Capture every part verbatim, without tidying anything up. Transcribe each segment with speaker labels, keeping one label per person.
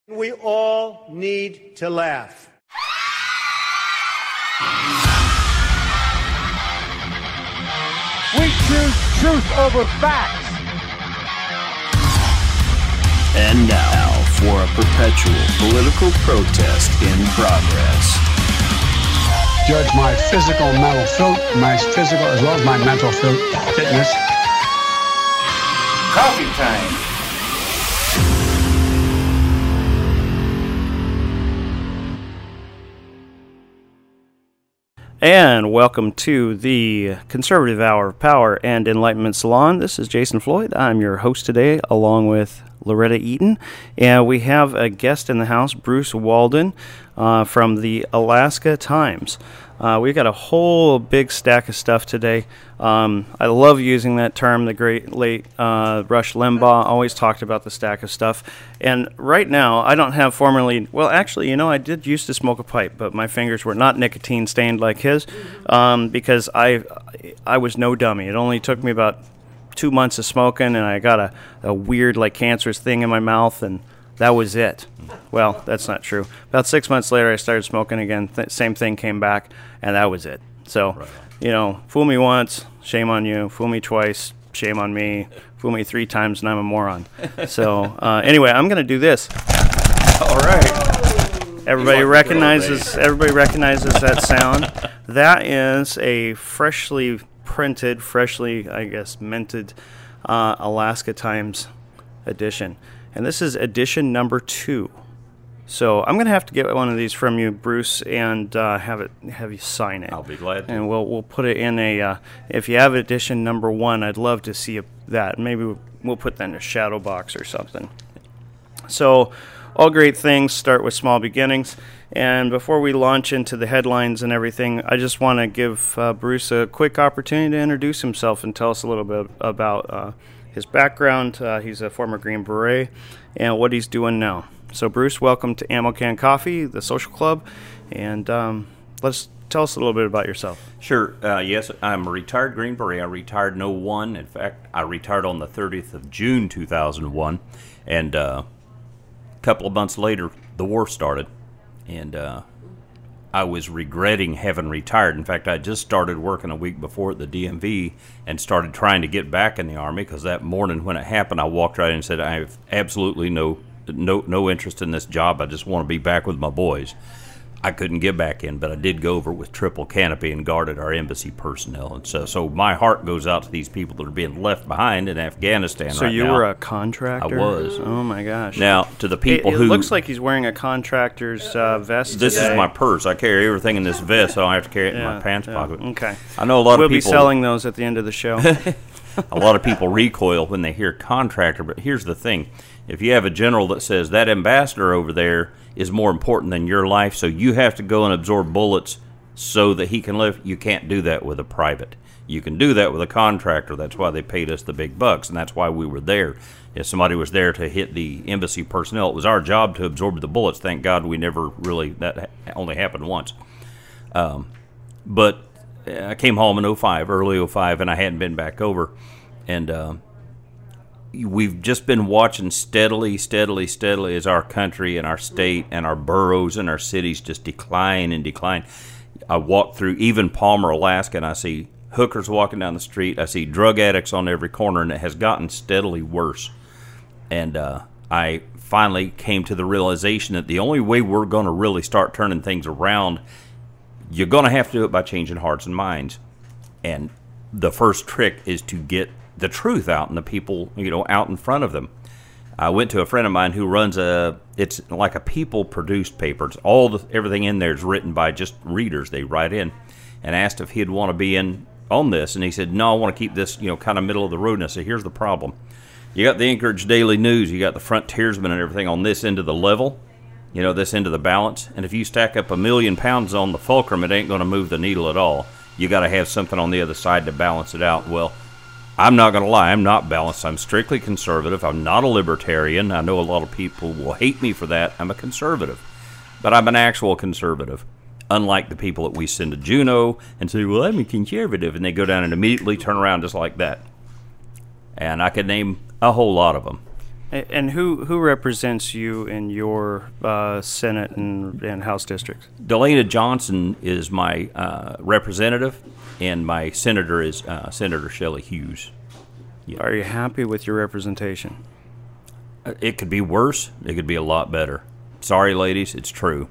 Speaker 1: We all need to laugh.
Speaker 2: We choose truth over facts.
Speaker 3: And now for a perpetual political protest in progress.
Speaker 4: Judge my physical and mental filth, my physical as well as my mental filth, fitness.
Speaker 5: Coffee time.
Speaker 6: And welcome to the Conservative Hour of Power and Enlightenment Salon. This is Jason Floyd. I'm your host today, along with Loretta Eaton. And we have a guest in the house, Bruce Walden, uh, from the Alaska Times. Uh, we've got a whole big stack of stuff today. Um, I love using that term. The great late uh, Rush Limbaugh always talked about the stack of stuff. And right now, I don't have formerly, well, actually, you know, I did used to smoke a pipe, but my fingers were not nicotine stained like his um, because I, I was no dummy. It only took me about two months of smoking, and I got a, a weird, like, cancerous thing in my mouth, and that was it. Well, that's not true. About six months later, I started smoking again. Th- same thing came back, and that was it. So, right. You know, fool me once, shame on you. Fool me twice, shame on me. Fool me three times, and I'm a moron. So, uh, anyway, I'm going to do this.
Speaker 5: All right.
Speaker 6: Everybody recognizes. Everybody recognizes that sound. That is a freshly printed, freshly, I guess, minted uh, Alaska Times edition. And this is edition number two. So I'm going to have to get one of these from you, Bruce, and uh, have it have you sign it.
Speaker 5: I'll be glad to.
Speaker 6: And we'll we'll put it in a. Uh, if you have edition number one, I'd love to see a, that. Maybe we'll, we'll put that in a shadow box or something. So, all great things start with small beginnings. And before we launch into the headlines and everything, I just want to give uh, Bruce a quick opportunity to introduce himself and tell us a little bit about uh, his background. Uh, he's a former Green Beret and what he's doing now. So, Bruce, welcome to Ammo Can Coffee, the social club, and um, let's tell us a little bit about yourself.
Speaker 5: Sure. Uh, yes, I'm a retired Green Beret. I retired in oh one. In fact, I retired on the thirtieth of June, two thousand one, and uh, a couple of months later, the war started, and uh, I was regretting having retired. In fact, I just started working a week before at the D M V and started trying to get back in the Army, because that morning when it happened, I walked right in and said, I have absolutely no no no interest in this job. I just want to be back with my boys. I couldn't get back in, but I did go over with triple canopy and guarded our embassy personnel. And so, so my heart goes out to these people that are being left behind in Afghanistan right now.
Speaker 6: So you were a contractor?
Speaker 5: I was.
Speaker 6: Oh, my gosh.
Speaker 5: Now, to the people
Speaker 6: it, it
Speaker 5: who...
Speaker 6: It looks like he's wearing a contractor's uh, vest
Speaker 5: This
Speaker 6: today.
Speaker 5: is my purse. I carry everything in this vest, so I don't have to carry it
Speaker 6: yeah,
Speaker 5: in my pants
Speaker 6: yeah.
Speaker 5: pocket.
Speaker 6: Okay.
Speaker 5: I know a lot
Speaker 6: we'll
Speaker 5: of people...
Speaker 6: We'll be selling those at the end of the show.
Speaker 5: A lot of people recoil when they hear contractor, but here's the thing. If you have a general that says that ambassador over there is more important than your life, so you have to go and absorb bullets so that he can live, you can't do that with a private. You can do that with a contractor. That's why they paid us the big bucks, and that's why we were there. If somebody was there to hit the embassy personnel, it was our job to absorb the bullets. Thank God we never really, that only happened once. Um, but I came home in oh five, early oh five, and I hadn't been back over, and uh, we've just been watching steadily, steadily, steadily as our country and our state and our boroughs and our cities just decline and decline. I walk through even Palmer, Alaska, and I see hookers walking down the street. I see drug addicts on every corner, and it has gotten steadily worse. And uh, I finally came to the realization that the only way we're going to really start turning things around, you're going to have to do it by changing hearts and minds. And the first trick is to get the truth out and the people, you know, out in front of them. I went to a friend of mine who runs a, it's like a people-produced paper. It's all the, everything in there is written by just readers. They write in, and asked if he'd want to be in on this, and he said, no, I want to keep this, you know, kind of middle of the road. And I said, here's the problem. You got the Anchorage Daily News, you got the Frontiersman and everything on this end of the level, you know, this end of the balance, and if you stack up a million pounds on the fulcrum, it ain't going to move the needle at all. You got to have something on the other side to balance it out. Well, I'm not going to lie, I'm not balanced. I'm strictly conservative. I'm not a libertarian. I know a lot of people will hate me for that. I'm a conservative. But I'm an actual conservative. Unlike the people that we send to Juneau and say, well, I'm a conservative, and they go down and immediately turn around just like that. And I could name a whole lot of them.
Speaker 6: A- And who who represents you in your uh, Senate and, and House districts?
Speaker 5: Delana Johnson is my uh, representative, and my senator is uh, Senator Shelley Hughes.
Speaker 6: Are you happy with your representation?
Speaker 5: It could be worse. It could be a lot better. Sorry, ladies, it's true.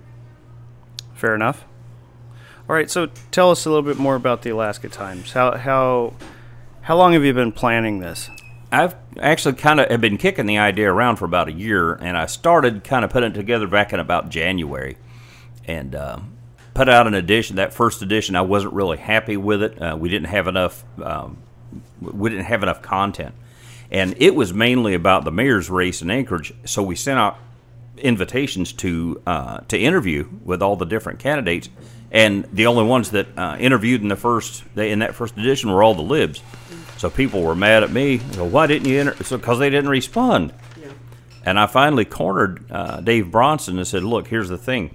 Speaker 6: Fair enough. All right, so tell us a little bit more about the Alaska Times. How how how long have you been planning this?
Speaker 5: I've actually kind of have been kicking the idea around for about a year, and I started kind of putting it together back in about January, and uh, put out an edition. That first edition, I wasn't really happy with it. Uh, we didn't have enough. Um, we didn't have enough content, and it was mainly about the mayor's race in Anchorage. So we sent out invitations to uh, to interview with all the different candidates, and the only ones that uh, interviewed in the first in that first edition were all the libs. So people were mad at me. Well, why didn't you enter? So because they didn't respond. Yeah. And I finally cornered uh, Dave Bronson and said, "Look, here's the thing.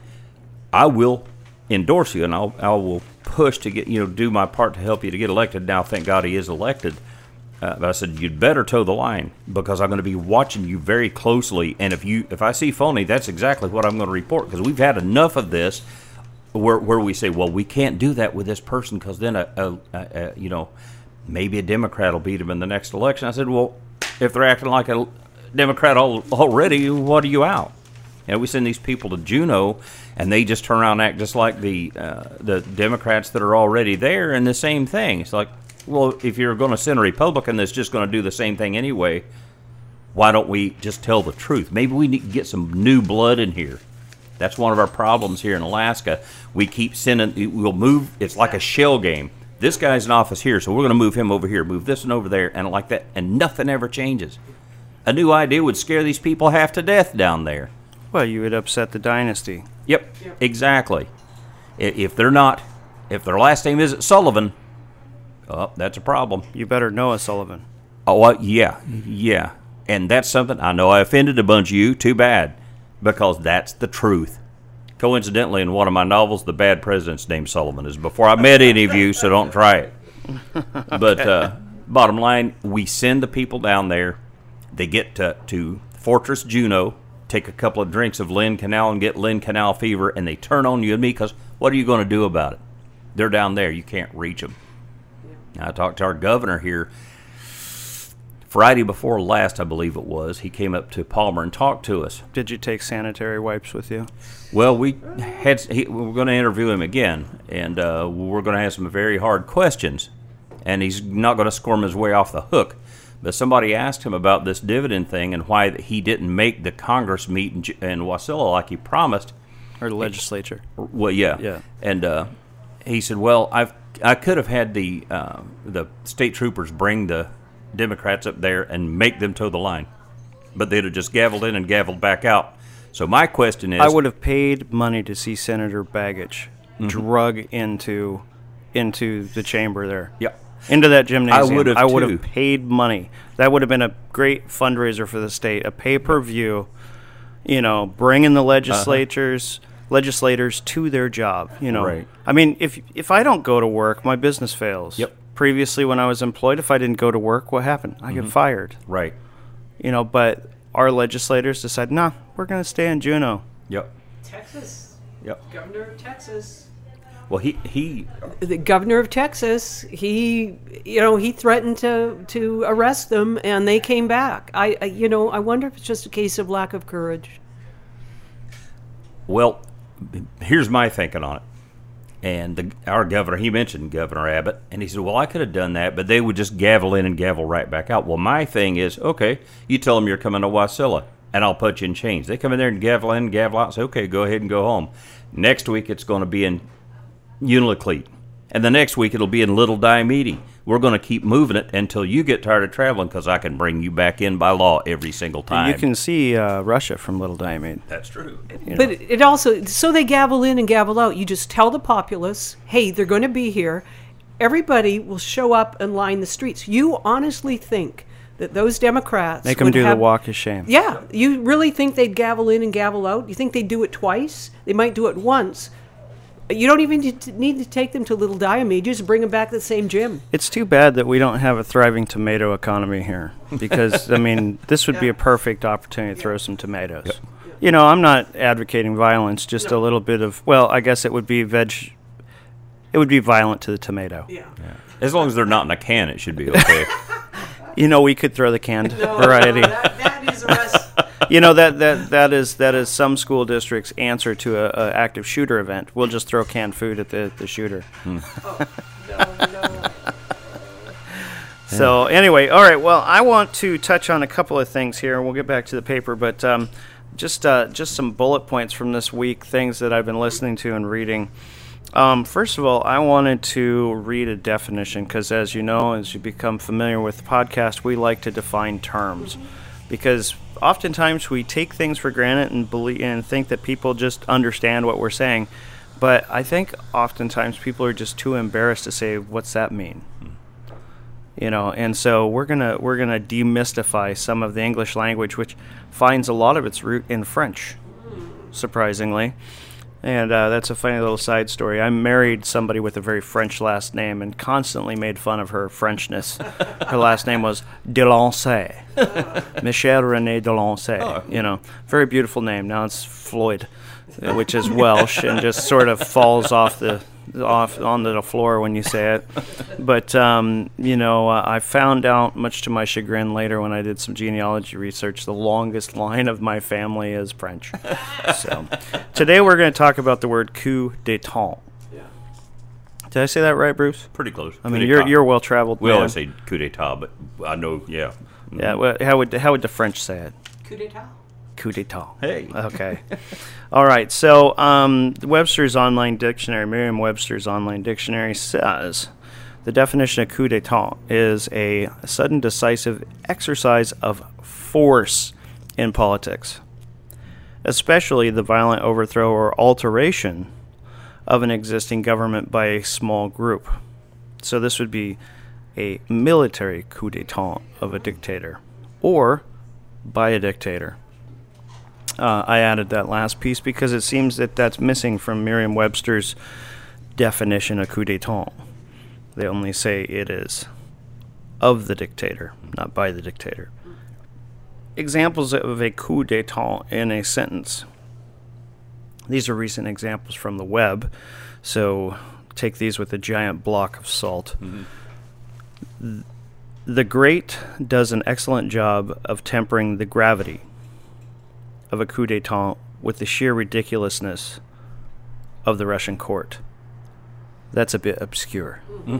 Speaker 5: I will endorse you, and I'll I will push to get you know do my part to help you to get elected. Now, thank God he is elected. Uh, but I said you'd better toe the line because I'm going to be watching you very closely. And if you if I see phony, that's exactly what I'm going to report because we've had enough of this where where we say, well, we can't do that with this person because then a, a, a, a you know." maybe a Democrat will beat him in the next election. I said, well, if they're acting like a Democrat already, what are you out? You know, we send these people to Juneau, and they just turn around and act just like the uh, the Democrats that are already there, and the same thing. It's like, well, if you're going to send a Republican that's just going to do the same thing anyway, why don't we just tell the truth? Maybe we need to get some new blood in here. That's one of our problems here in Alaska. We keep sending, we'll move, it's like a shell game. This guy's in office here, so we're going to move him over here, move this one over there, and like that, and nothing ever changes. A new idea would scare these people half to death down there.
Speaker 6: Well, you would upset the dynasty.
Speaker 5: Yep, yep. Exactly. If they're not, if their last name isn't Sullivan, oh, that's a problem.
Speaker 6: You better know a Sullivan.
Speaker 5: Oh, uh, yeah, yeah. And that's something, I know I offended a bunch of you, too bad, because that's the truth. Coincidentally, in one of my novels, the bad president's named Sullivan is before I met any of you, so don't try it. But uh, bottom line, we send the people down there. They get to, to Fortress Juneau, take a couple of drinks of Lynn Canal and get Lynn Canal fever, and they turn on you and me because what are you going to do about it? They're down there. You can't reach them. I talked to our governor here Friday before last, I believe it was. He came up to Palmer and talked to us.
Speaker 6: Did you take sanitary wipes with you?
Speaker 5: Well, we had he, we were going to interview him again, and uh, we're going to have some very hard questions, and he's not going to squirm his way off the hook. But somebody asked him about this dividend thing and why he didn't make the Congress meet in, in Wasilla like he promised.
Speaker 6: Or the legislature.
Speaker 5: Well, yeah.
Speaker 6: Yeah.
Speaker 5: And uh, he said, well, I've I could have had the uh, the state troopers bring the Democrats up there and make them toe the line. But they'd have just gavelled in and gavelled back out. So my question is...
Speaker 6: I would have paid money to see Senator Baggage mm-hmm. drug into into the chamber there.
Speaker 5: Yep.
Speaker 6: Into that gymnasium.
Speaker 5: I would have,
Speaker 6: I would
Speaker 5: too.
Speaker 6: have paid money. That would have been a great fundraiser for the state. A pay-per-view, you know, bringing the legislatures... Uh-huh. legislators to their job, you know.
Speaker 5: Right.
Speaker 6: I mean, if if I don't go to work, my business fails.
Speaker 5: Yep.
Speaker 6: Previously, when I was employed, if I didn't go to work, what happened? I mm-hmm. get fired.
Speaker 5: Right.
Speaker 6: You know, but our legislators decide, nah, we're going to stay in Juneau.
Speaker 5: Yep.
Speaker 7: Texas.
Speaker 5: Yep.
Speaker 7: Governor of Texas.
Speaker 5: Well, he he.
Speaker 7: The governor of Texas, he, you know, he threatened to to arrest them, and they came back. I, I you know, I wonder if it's just a case of lack of courage.
Speaker 5: Well, here's my thinking on it. And the, our governor, he mentioned Governor Abbott, and he said, well, I could have done that, but they would just gavel in and gavel right back out. Well, my thing is, okay, you tell them you're coming to Wasilla, and I'll put you in chains. They come in there and gavel in and gavel out and say, okay, go ahead and go home. Next week, it's going to be in Unalakleet. And the next week, it'll be in Little Diomede. We're going to keep moving it until you get tired of traveling because I can bring you back in by law every single time.
Speaker 6: You can see uh, Russia from Little Diomede.
Speaker 5: That's true.
Speaker 6: You know.
Speaker 7: But it also, so they gavel in and gavel out. You just tell the populace, hey, they're going to be here. Everybody will show up and line the streets. You honestly think that those Democrats
Speaker 6: Make them
Speaker 7: would
Speaker 6: do
Speaker 7: have,
Speaker 6: the walk of shame.
Speaker 7: Yeah. You really think they'd gavel in and gavel out? You think they'd do it twice? They might do it once. You don't even need to, need to take them to Little Diomede. You just bring them back to the same gym.
Speaker 6: It's too bad that we don't have a thriving tomato economy here, because I mean, this would be a perfect opportunity to throw some tomatoes. Yep. You know, I'm not advocating violence, just no. a little bit of, well, I guess it would be veg, it would be violent to the tomato.
Speaker 7: Yeah.
Speaker 5: yeah. As long as they're not in a can, it should be okay.
Speaker 6: You know, we could throw the canned
Speaker 7: no,
Speaker 6: variety.
Speaker 7: No, that, that is a rest.
Speaker 6: You know, that, that that is that is some school districts' answer to a, a active shooter event. We'll just throw canned food at the, the shooter. Hmm.
Speaker 7: Oh, no, no.
Speaker 6: So anyway, all right. Well, I want to touch on a couple of things here, and we'll get back to the paper. But um, just uh, just some bullet points from this week, things that I've been listening to and reading. Um, first of all, I wanted to read a definition because, as you know, as you become familiar with the podcast, we like to define terms because oftentimes we take things for granted and believe and think that people just understand what we're saying. But I think oftentimes people are just too embarrassed to say, "What's that mean?" You know, and so we're gonna we're gonna demystify some of the English language, which finds a lot of its root in French, surprisingly. And uh, that's a funny little side story. I married somebody with a very French last name and constantly made fun of her Frenchness. Her last name was Delancey, Michel René Delancey. Oh. You know, very beautiful name. Now it's Floyd, which is Welsh and just sort of falls off the off onto the floor when you say it. But um, you know, uh, I found out, much to my chagrin later when I did some genealogy research, the longest line of my family is French. So today we're going to talk about the word coup d'état. Yeah. Did I say that right, Bruce?
Speaker 5: Pretty close.
Speaker 6: I mean, you're you're well traveled.
Speaker 5: We
Speaker 6: man.
Speaker 5: always say coup d'état, but I know, yeah.
Speaker 6: Yeah. Well, how would how would the French say it?
Speaker 7: Coup d'état.
Speaker 6: Coup d'état.
Speaker 5: Hey.
Speaker 6: Okay. All right. So um, Webster's Online Dictionary, Merriam-Webster's Online Dictionary says the definition of coup d'état is a sudden decisive exercise of force in politics, especially the violent overthrow or alteration of an existing government by a small group. So this would be a military coup d'état of a dictator or by a dictator. Uh, I added that last piece because it seems that that's missing from Merriam-Webster's definition of coup d'état. They only say it is of the dictator, not by the dictator. Examples of a coup d'état in a sentence. These are recent examples from the web, so take these with a giant block of salt. Mm-hmm. The great does an excellent job of tempering the gravity of a coup d'état with the sheer ridiculousness of the Russian court. That's a bit obscure. Mm-hmm.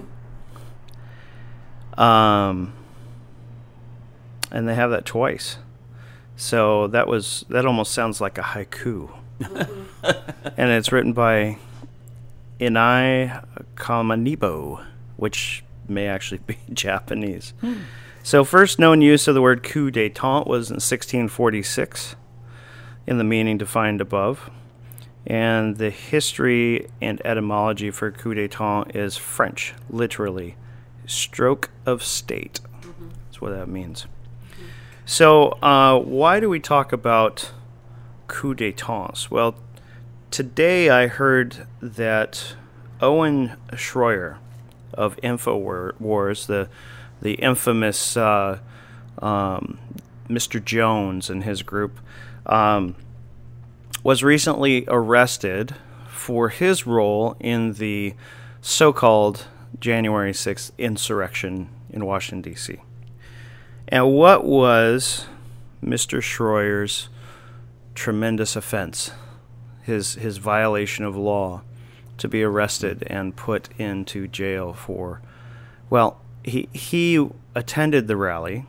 Speaker 6: Um, and they have that twice. So that was that almost sounds like a haiku. Mm-hmm. And it's written by Inai Kamanibo, which may actually be Japanese. Hmm. So first known use of the word coup d'état was in sixteen forty-six, in the meaning defined above. And the history and etymology for coup d'état is French, literally, stroke of state. Mm-hmm. That's what that means. Mm-hmm. So uh, why do we talk about coup d'états? Well, today I heard that Owen Schroyer of InfoWars, the the infamous uh, um, Mister Jones and his group, um, was recently arrested for his role in the so-called January sixth insurrection in Washington, D C And what was Mister Schroyer's tremendous offense, his his violation of law, to be arrested and put into jail for? Well, he he attended the rally.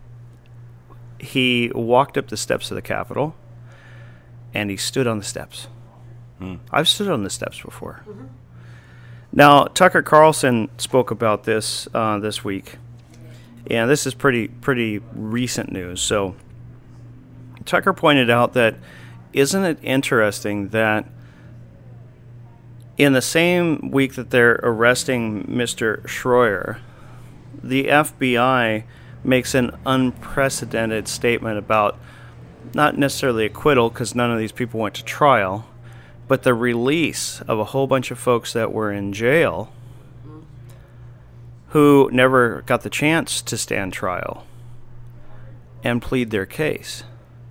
Speaker 6: He walked up the steps of the Capitol, and he stood on the steps. Hmm. I've stood on the steps before. Mm-hmm. Now, Tucker Carlson spoke about this uh, this week, and this is pretty pretty recent news. So, Tucker pointed out that, isn't it interesting that in the same week that they're arresting Mister Schroyer, the F B I makes an unprecedented statement about not necessarily acquittal, because none of these people went to trial, But the release of a whole bunch of folks that were in jail who never got the chance to stand trial and plead their case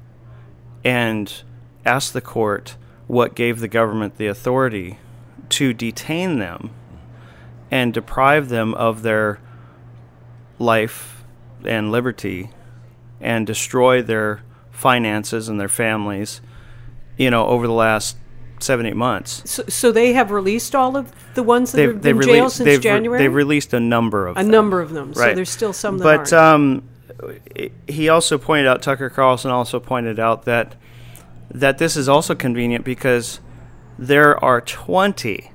Speaker 6: and ask the court what gave the government the authority to detain them and deprive them of their life and liberty and destroy their finances and their families, you know, over the last seven, eight months.
Speaker 7: So, so they have released all of the ones that
Speaker 6: They've,
Speaker 7: have been in
Speaker 6: they've
Speaker 7: jail
Speaker 6: released,
Speaker 7: since
Speaker 6: they've,
Speaker 7: January?
Speaker 6: They've released a number of
Speaker 7: a
Speaker 6: them.
Speaker 7: number of them. So
Speaker 6: Right.
Speaker 7: there's still some that
Speaker 6: But
Speaker 7: aren't.
Speaker 6: um, he also pointed out, Tucker Carlson also pointed out that that this is also convenient because there are twenty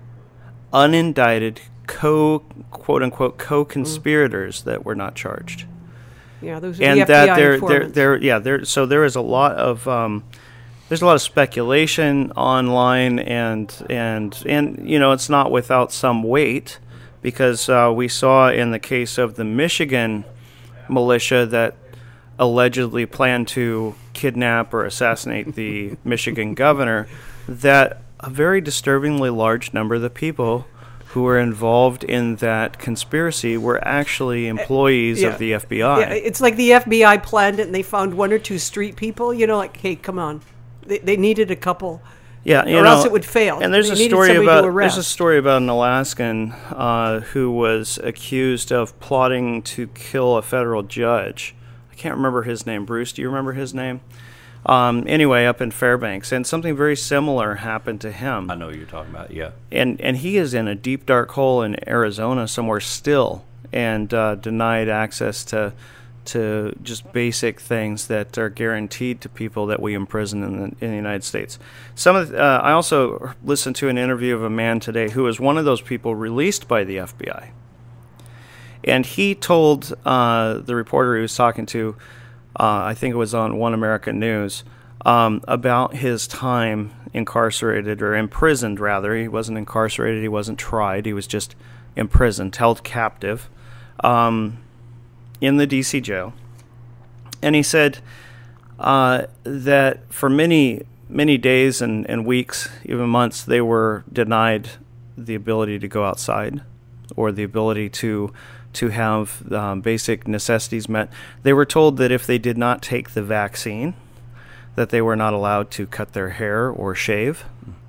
Speaker 6: unindicted co quote unquote co-conspirators mm. that were not charged.
Speaker 7: Yeah, those are
Speaker 6: and
Speaker 7: the F B I
Speaker 6: that there, there,
Speaker 7: informants.
Speaker 6: there, yeah, there. So there is a lot of um, there's a lot of speculation online, and and and you know, it's not without some weight, because uh, we saw in the case of the Michigan militia that allegedly planned to kidnap or assassinate the Michigan governor, that a very disturbingly large number of the people who were involved in that conspiracy were actually employees
Speaker 7: yeah.
Speaker 6: of the F B I.
Speaker 7: Yeah, it's like the F B I planned it and they found one or two street people, you know, like, hey, come on. They, they needed a couple.
Speaker 6: Yeah, you
Speaker 7: or
Speaker 6: know,
Speaker 7: else it would fail.
Speaker 6: And there's
Speaker 7: They
Speaker 6: a
Speaker 7: needed
Speaker 6: story
Speaker 7: somebody to
Speaker 6: about
Speaker 7: arrest.
Speaker 6: there's a story about an Alaskan uh, who was accused of plotting to kill a federal judge. I can't remember his name. Bruce, do you remember his name? Um, anyway, up in Fairbanks, and something very similar happened to him.
Speaker 5: I know what you're talking about, yeah.
Speaker 6: And and he is in a deep dark hole in Arizona somewhere still, and uh, denied access to to just basic things that are guaranteed to people that we imprison in the, in the United States. Some of the, uh, I also listened to an interview of a man today who was one of those people released by the F B I, and he told uh, the reporter he was talking to, uh, I think it was on One American News, um, about his time incarcerated, or imprisoned rather. He wasn't incarcerated, he wasn't tried, he was just imprisoned, held captive, um, in the D C jail. And he said uh, that for many, many days and, and weeks, even months, they were denied the ability to go outside or the ability to to have um, basic necessities met. They were told that if they did not take the vaccine, that they were not allowed to cut their hair or shave.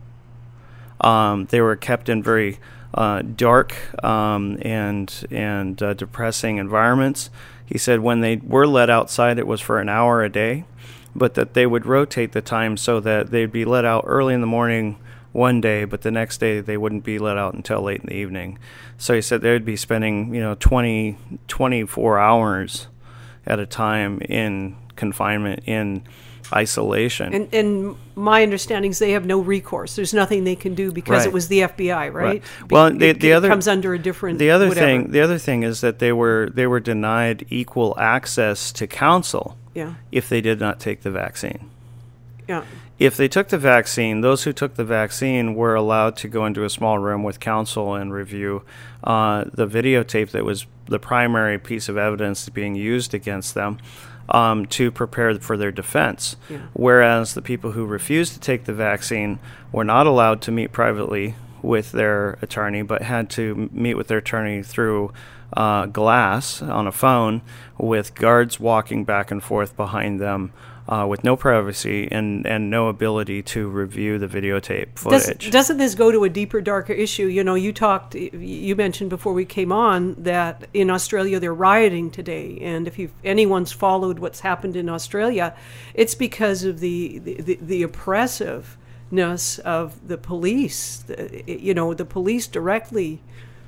Speaker 6: Um, they were kept in very uh, dark um, and and uh, depressing environments. He said when they were let outside, it was for an hour a day, but that they would rotate the time so that they'd be let out early in the morning one day, but the next day they wouldn't be let out until late in the evening. So he said they would be spending, you know, twenty, twenty-four hours at a time in confinement, in isolation.
Speaker 7: And, and my understanding is they have no recourse. There's nothing they can do because
Speaker 6: Right.
Speaker 7: it was the F B I, right?
Speaker 6: Right. Well, the,
Speaker 7: it,
Speaker 6: the
Speaker 7: it
Speaker 6: other
Speaker 7: comes under a different.
Speaker 6: The other
Speaker 7: whatever.
Speaker 6: thing, the other thing is that they were they were denied equal access to counsel.
Speaker 7: Yeah.
Speaker 6: If they did not take the vaccine.
Speaker 7: Yeah.
Speaker 6: If they took the vaccine, those who took the vaccine were allowed to go into a small room with counsel and review uh, the videotape that was the primary piece of evidence being used against them, um, to prepare for their defense.
Speaker 7: Yeah.
Speaker 6: Whereas the people who refused to take the vaccine were not allowed to meet privately with their attorney, but had to meet with their attorney through uh, glass on a phone, with guards walking back and forth behind them, uh, with no privacy and, and no ability to review the videotape footage.
Speaker 7: Does, doesn't this go to a deeper, darker issue? You know, you talked, you mentioned before we came on that in Australia they're rioting today, and if you've, anyone's followed what's happened in Australia, it's because of the the, the, the oppressiveness of the police. The, you know, the police directly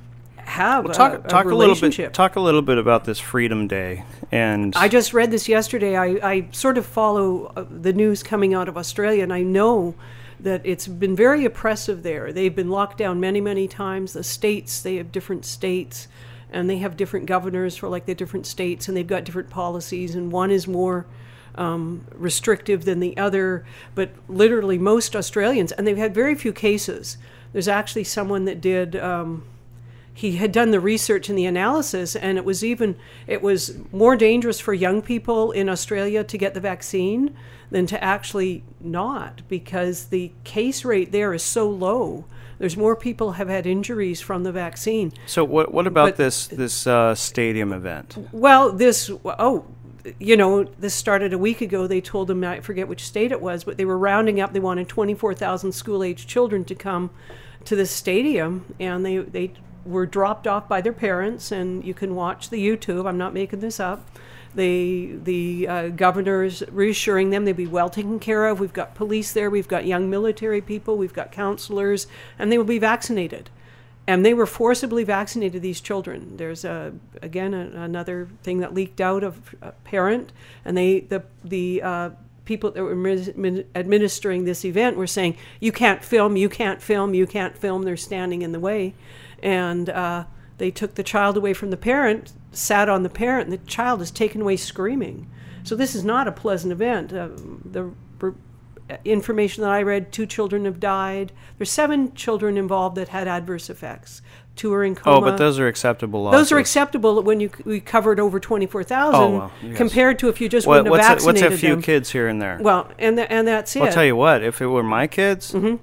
Speaker 7: have
Speaker 6: Well, talk
Speaker 7: a, a
Speaker 6: talk a little
Speaker 7: relationship.
Speaker 6: bit. Talk a little bit about this Freedom Day, and
Speaker 7: I just read this yesterday. I, I sort of follow uh, the news coming out of Australia, and I know that it's been very oppressive there. They've been locked down many, many times. The states, they have different states, and they have different governors for like the different states, and they've got different policies, and one is more um, restrictive than the other. But literally most Australians, and they've had very few cases. There's actually someone that did... Um, he had done the research and the analysis, and it was even it was more dangerous for young people in Australia to get the vaccine than to actually not, because the case rate there is so low. There's more people have had injuries from the vaccine.
Speaker 6: So what what about
Speaker 7: But-
Speaker 6: this this uh, stadium event?
Speaker 7: Well, this, oh, you know, this started a week ago. They told them, I forget which state it was, but they were rounding up. They wanted twenty-four thousand school-age children to come to this stadium, and they, they were dropped off by their parents, and you can watch the YouTube. I'm not making this up. They, the uh, governor's reassuring them they'll be well taken care of. We've got police there. We've got young military people. We've got counselors, and they will be vaccinated. And they were forcibly vaccinated, these children. There's, a, again, a, another thing that leaked out of a parent, and they the the uh, people that were mis- administering this event were saying, you can't film, you can't film, you can't film. They're standing in the way. And uh, they took the child away from the parent, sat on the parent, and the child is taken away screaming. So this is not a pleasant event. Uh, the r- information that I read, two children have died. There's seven children involved that had adverse effects. Two are in coma.
Speaker 6: Oh, but those are acceptable losses.
Speaker 7: Those are acceptable when you we covered over twenty-four thousand,
Speaker 6: Oh, well, yes.
Speaker 7: compared to if you just
Speaker 6: What,
Speaker 7: wouldn't
Speaker 6: what's,
Speaker 7: have
Speaker 6: a, what's
Speaker 7: vaccinated
Speaker 6: a few
Speaker 7: them.
Speaker 6: kids here and there?
Speaker 7: Well, and the, and that's it.
Speaker 6: I'll tell you what, if it were my kids,
Speaker 7: Mhm.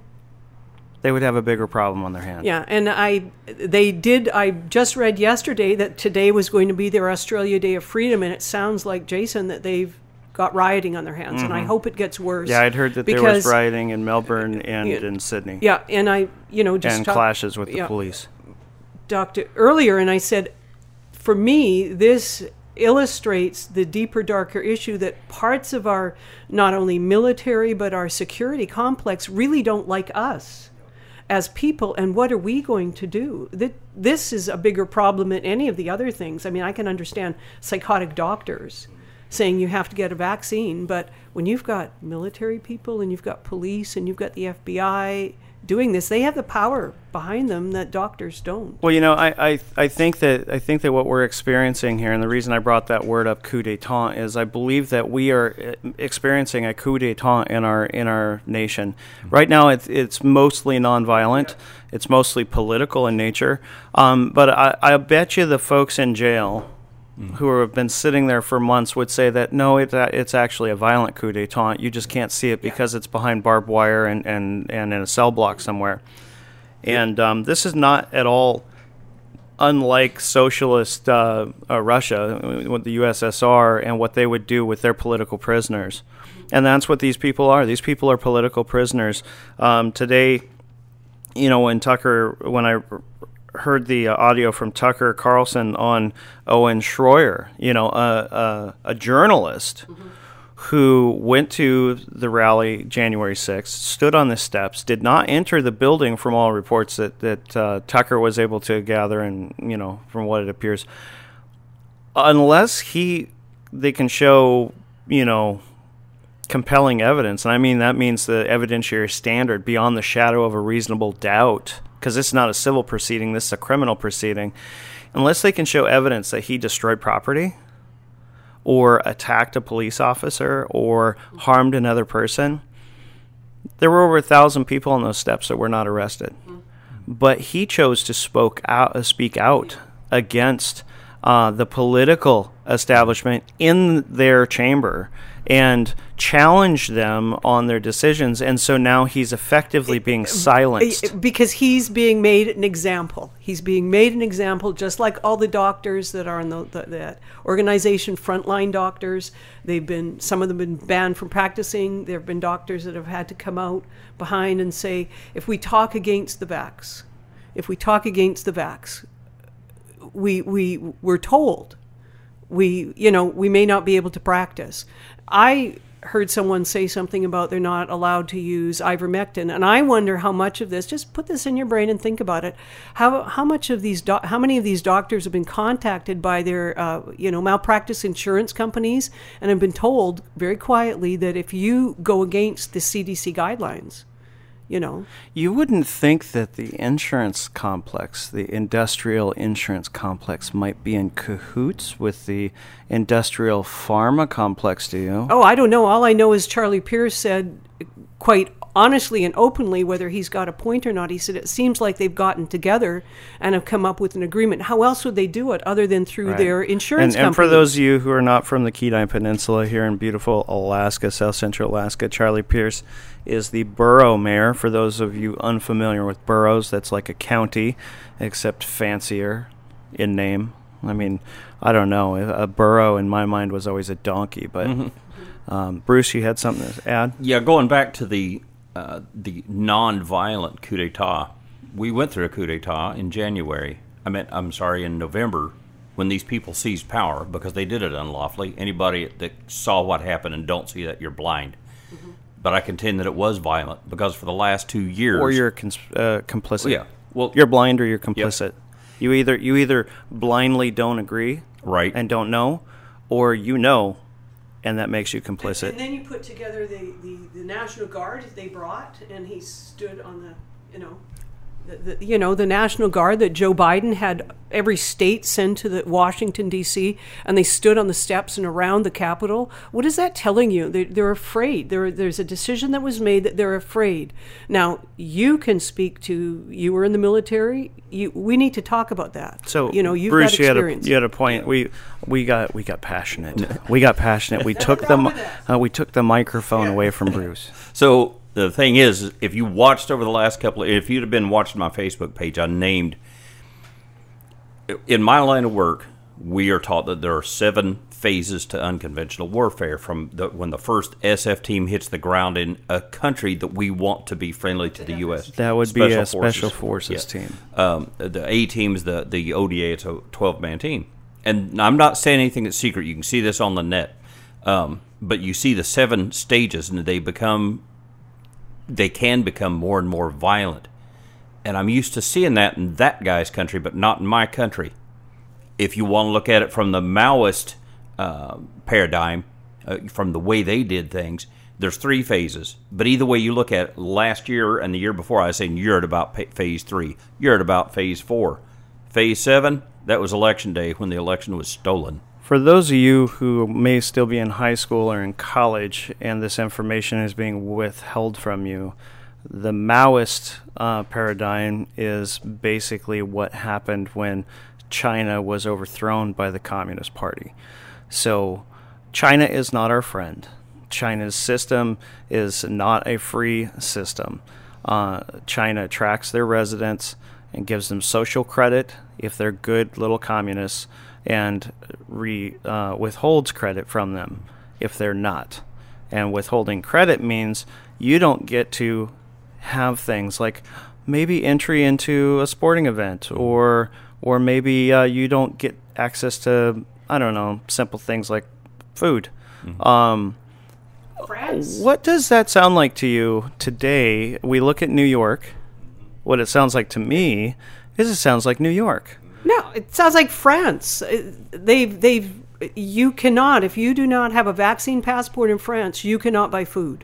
Speaker 6: they would have a bigger problem on their hands.
Speaker 7: Yeah, and I, they did. I just read yesterday that today was going to be their Australia Day of Freedom, and it sounds like, Jason, that they've got rioting on their hands, and I
Speaker 6: Mhm.
Speaker 7: hope it gets worse.
Speaker 6: Yeah, I'd heard that there was rioting in Melbourne and
Speaker 7: Yeah.
Speaker 6: in Sydney.
Speaker 7: Yeah, and I, you know, just
Speaker 6: and
Speaker 7: talk-
Speaker 6: clashes with the
Speaker 7: yeah.
Speaker 6: police.
Speaker 7: Doctor earlier, and I said, for me, this illustrates the deeper, darker issue that parts of our not only military but our security complex really don't like us as people. And what are we going to do? That this is a bigger problem than any of the other things. I mean, I can understand psychotic doctors saying you have to get a vaccine, but when you've got military people and you've got police and you've got the F B I doing this, they have the power behind them that doctors don't.
Speaker 6: Well, you know, I, I, I think that I think that what we're experiencing here, and the reason I brought that word up, coup d'état, is I believe that we are uh, experiencing a coup d'état in our in our nation. Right now, it's it's mostly nonviolent, it's mostly political in nature. Um, but I, I bet you the folks in jail who have been sitting there for months would say that no, it, uh, it's actually a violent coup d'état. You just can't see it because it's behind barbed wire and, and, and in a cell block somewhere. And um, this is not at all unlike socialist uh, uh, Russia, with the U S S R, and what they would do with their political prisoners. And that's what these people are. These people are political prisoners. Um, today, you know, when Tucker, when I heard the uh, audio from Tucker Carlson on Owen Schroyer, you know, a, a, a journalist mm-hmm. who went to the rally January sixth, stood on the steps, did not enter the building from all reports that, that uh, Tucker was able to gather and, you know, from what it appears, unless he, they can show, you know, compelling evidence. And I mean, that means the evidentiary standard beyond the shadow of a reasonable doubt, because this is not a civil proceeding, this is a criminal proceeding. Unless they can show evidence that he destroyed property or attacked a police officer or harmed another person, there were over a thousand people on those steps that were not arrested. Mm-hmm. But he chose to spoke out, uh, speak out against uh, the political establishment in their chamber and challenge them on their decisions, and so now he's effectively being silenced.
Speaker 7: Because he's being made an example. He's being made an example, just like all the doctors that are in the, the that organization, Frontline Doctors. They've been, some of them have been banned from practicing. There have been doctors that have had to come out behind and say, if we talk against the vax, if we talk against the vax, we we we're told we you know we may not be able to practice. I heard someone say something about they're not allowed to use ivermectin, and I wonder how much of this, just put this in your brain and think about it, how how much of these do, how many of these doctors have been contacted by their uh, you know malpractice insurance companies and have been told very quietly that if you go against the C D C guidelines, you know.
Speaker 6: You wouldn't think that the insurance complex, the industrial insurance complex, might be in cahoots with the industrial pharma complex, do you?
Speaker 7: Oh, I don't know. All I know is Charlie Pierce said quite honestly and openly whether he's got a point or not. He said it seems like they've gotten together and have come up with an agreement. How else would they do it other than through
Speaker 6: Right.
Speaker 7: their insurance
Speaker 6: and, and for
Speaker 7: companies?
Speaker 6: those of you who are not from the Kenai Peninsula here in beautiful Alaska, South Central Alaska, Charlie Pierce is the borough mayor. For those of you unfamiliar with boroughs, that's like a county, except fancier in name. I mean, I don't know. A borough in my mind was always a donkey, but
Speaker 5: Mm-hmm.
Speaker 6: um, Bruce, you had something to add?
Speaker 5: Yeah, going back to the uh, the non-violent coup d'état, we went through a coup d'état in January. I mean, I'm sorry, in November, when these people seized power because they did it unlawfully. Anybody that saw what happened and don't see that, you're blind. Mm-hmm. But I contend that it was violent because for the last two years,
Speaker 6: Or you're cons- uh, complicit.
Speaker 5: yeah, well,
Speaker 6: You're blind or you're complicit. You either you either blindly don't agree,
Speaker 5: right,
Speaker 6: and don't know, or you know, and that makes you complicit.
Speaker 7: And then you put together the, the, the National Guard they brought, and he stood on the, you know, the, the, you know, the National Guard that Joe Biden had every state send to the Washington, D C, and they stood on the steps and around the Capitol. What is that telling you? They're, they're afraid. There, there's a decision that was made that they're afraid. Now, you can speak to, you were in the military, you, we need to talk about that.
Speaker 6: So,
Speaker 7: you know, you've
Speaker 6: Bruce,
Speaker 7: got
Speaker 6: you had a
Speaker 7: experience.
Speaker 6: you had a point. We we got we got passionate. we got passionate. We took the mi- uh, we took the microphone away from Bruce.
Speaker 5: So the thing is, if you watched over the last couple of, if you'd have been watching my Facebook page, I named, in my line of work, we are taught that there are seven phases to unconventional warfare from the, when the first S F team hits the ground in a country that we want to be friendly to the U S.
Speaker 6: That would be a special forces
Speaker 5: Yeah.
Speaker 6: team.
Speaker 5: Um, the A team is the, the O D A, it's a twelve-man team. And I'm not saying anything that's secret. You can see this on the net. Um, but you see the seven stages, and they become, they can become more and more violent. And I'm used to seeing that in that guy's country, but not in my country. If you want to look at it from the Maoist uh, paradigm, uh, from the way they did things, there's three phases. But either way you look at it, last year and the year before, I was saying you're at about phase three. You're at about phase four. Phase seven, that was election day when the election was stolen.
Speaker 6: For those of you who may still be in high school or in college and this information is being withheld from you, the Maoist uh, paradigm is basically what happened when China was overthrown by the Communist Party. So China is not our friend. China's system is not a free system. Uh, China attracts their residents and gives them social credit if they're good little communists, and re, uh, withholds credit from them if they're not. And withholding credit means you don't get to have things like maybe entry into a sporting event, or or maybe uh, you don't get access to, I don't know, simple things like food. Mm-hmm. Um,
Speaker 7: France.
Speaker 6: what does that sound like to you today? We look at New York. What it sounds like to me is it sounds like New York.
Speaker 7: No, it sounds like France. Uh, They've, they've, you cannot, if you do not have a vaccine passport in France, you cannot buy food.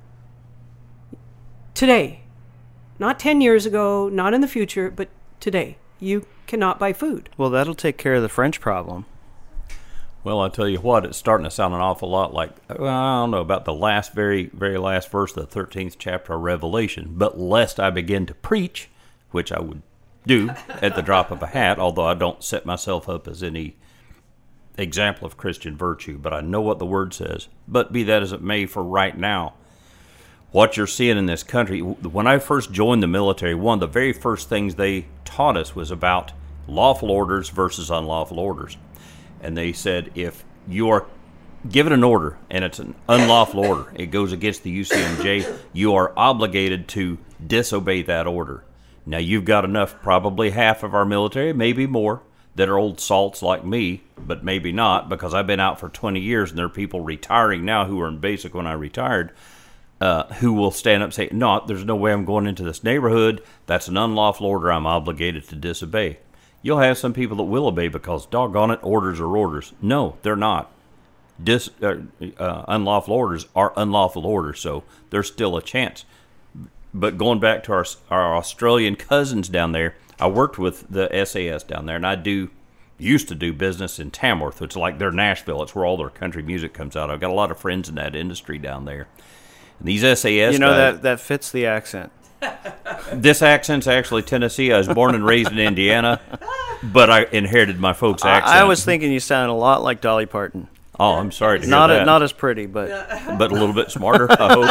Speaker 7: Today. Not ten years ago, not in the future, but today. You cannot buy food.
Speaker 6: Well, that'll take care of the French problem.
Speaker 5: Well, I tell you what, it's starting to sound an awful lot like, well, I don't know, about the last, very, very last verse of the thirteenth chapter of Revelation. But lest I begin to preach, which I would do at the drop of a hat, although I don't set myself up as any example of Christian virtue, but I know what the word says. But be that as it may, for right now, what you're seeing in this country, when I first joined the military, one of the very first things they taught us was about lawful orders versus unlawful orders. And they said if you are given an order and it's an unlawful order, it goes against the U C M J, you are obligated to disobey that order. Now, you've got enough, probably half of our military, maybe more, that are old salts like me, but maybe not, because I've been out for twenty years, and there are people retiring now who were in basic when I retired, uh, who will stand up and say, no, there's no way I'm going into this neighborhood. That's an unlawful order. I'm obligated to disobey. You'll have some people that will obey because, doggone it, orders are orders. No, they're not. Dis, uh, uh, unlawful orders are unlawful orders, so there's still a chance. But going back to our our Australian cousins down there, I worked with the S A S down there, and I do used to do business in Tamworth. It's like their Nashville. It's where all their country music comes out. I've got a lot of friends in that industry down there. These S A S
Speaker 6: You know,
Speaker 5: guys,
Speaker 6: that, that fits the accent.
Speaker 5: this accent's actually Tennessee. I was born and raised in Indiana, but I inherited my folks'
Speaker 6: I,
Speaker 5: accent.
Speaker 6: I was thinking you sounded a lot like Dolly Parton.
Speaker 5: Oh, I'm sorry to hear
Speaker 6: Not
Speaker 5: that.
Speaker 6: a, not as pretty, but
Speaker 5: but a little bit smarter,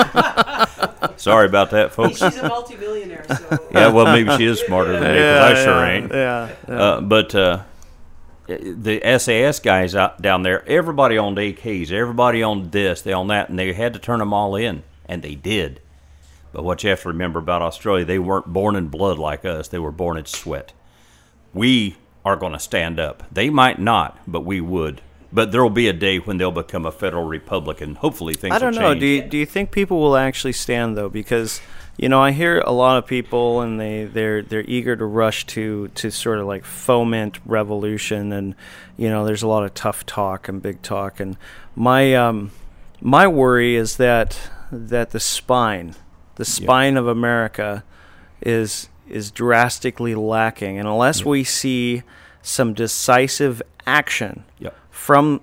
Speaker 5: I hope. Sorry about that, folks.
Speaker 7: She's a multimillionaire, so.
Speaker 5: Yeah, well, maybe she is smarter than me, because I sure
Speaker 6: yeah,
Speaker 5: ain't.
Speaker 6: Yeah, yeah.
Speaker 5: Uh, but uh, the S A S guys out down there, everybody owned A Ks, everybody owned this, they owned that, and they had to turn them all in, and they did. But what you have to remember about Australia, they weren't born in blood like us. They were born in sweat. We are going to stand up. They might not, but we would. But there will be a day when they'll become a federal republic, and hopefully things
Speaker 6: I don't
Speaker 5: will
Speaker 6: know.
Speaker 5: change.
Speaker 6: Do you, do you think people will actually stand, though? Because, you know, I hear a lot of people, and they, they're they're eager to rush to, to sort of like foment revolution, and, you know, there's a lot of tough talk and big talk. And my um, my worry is that that the spine, the spine yep. of America is is drastically lacking. And unless yep. we see some decisive action
Speaker 5: yep.
Speaker 6: from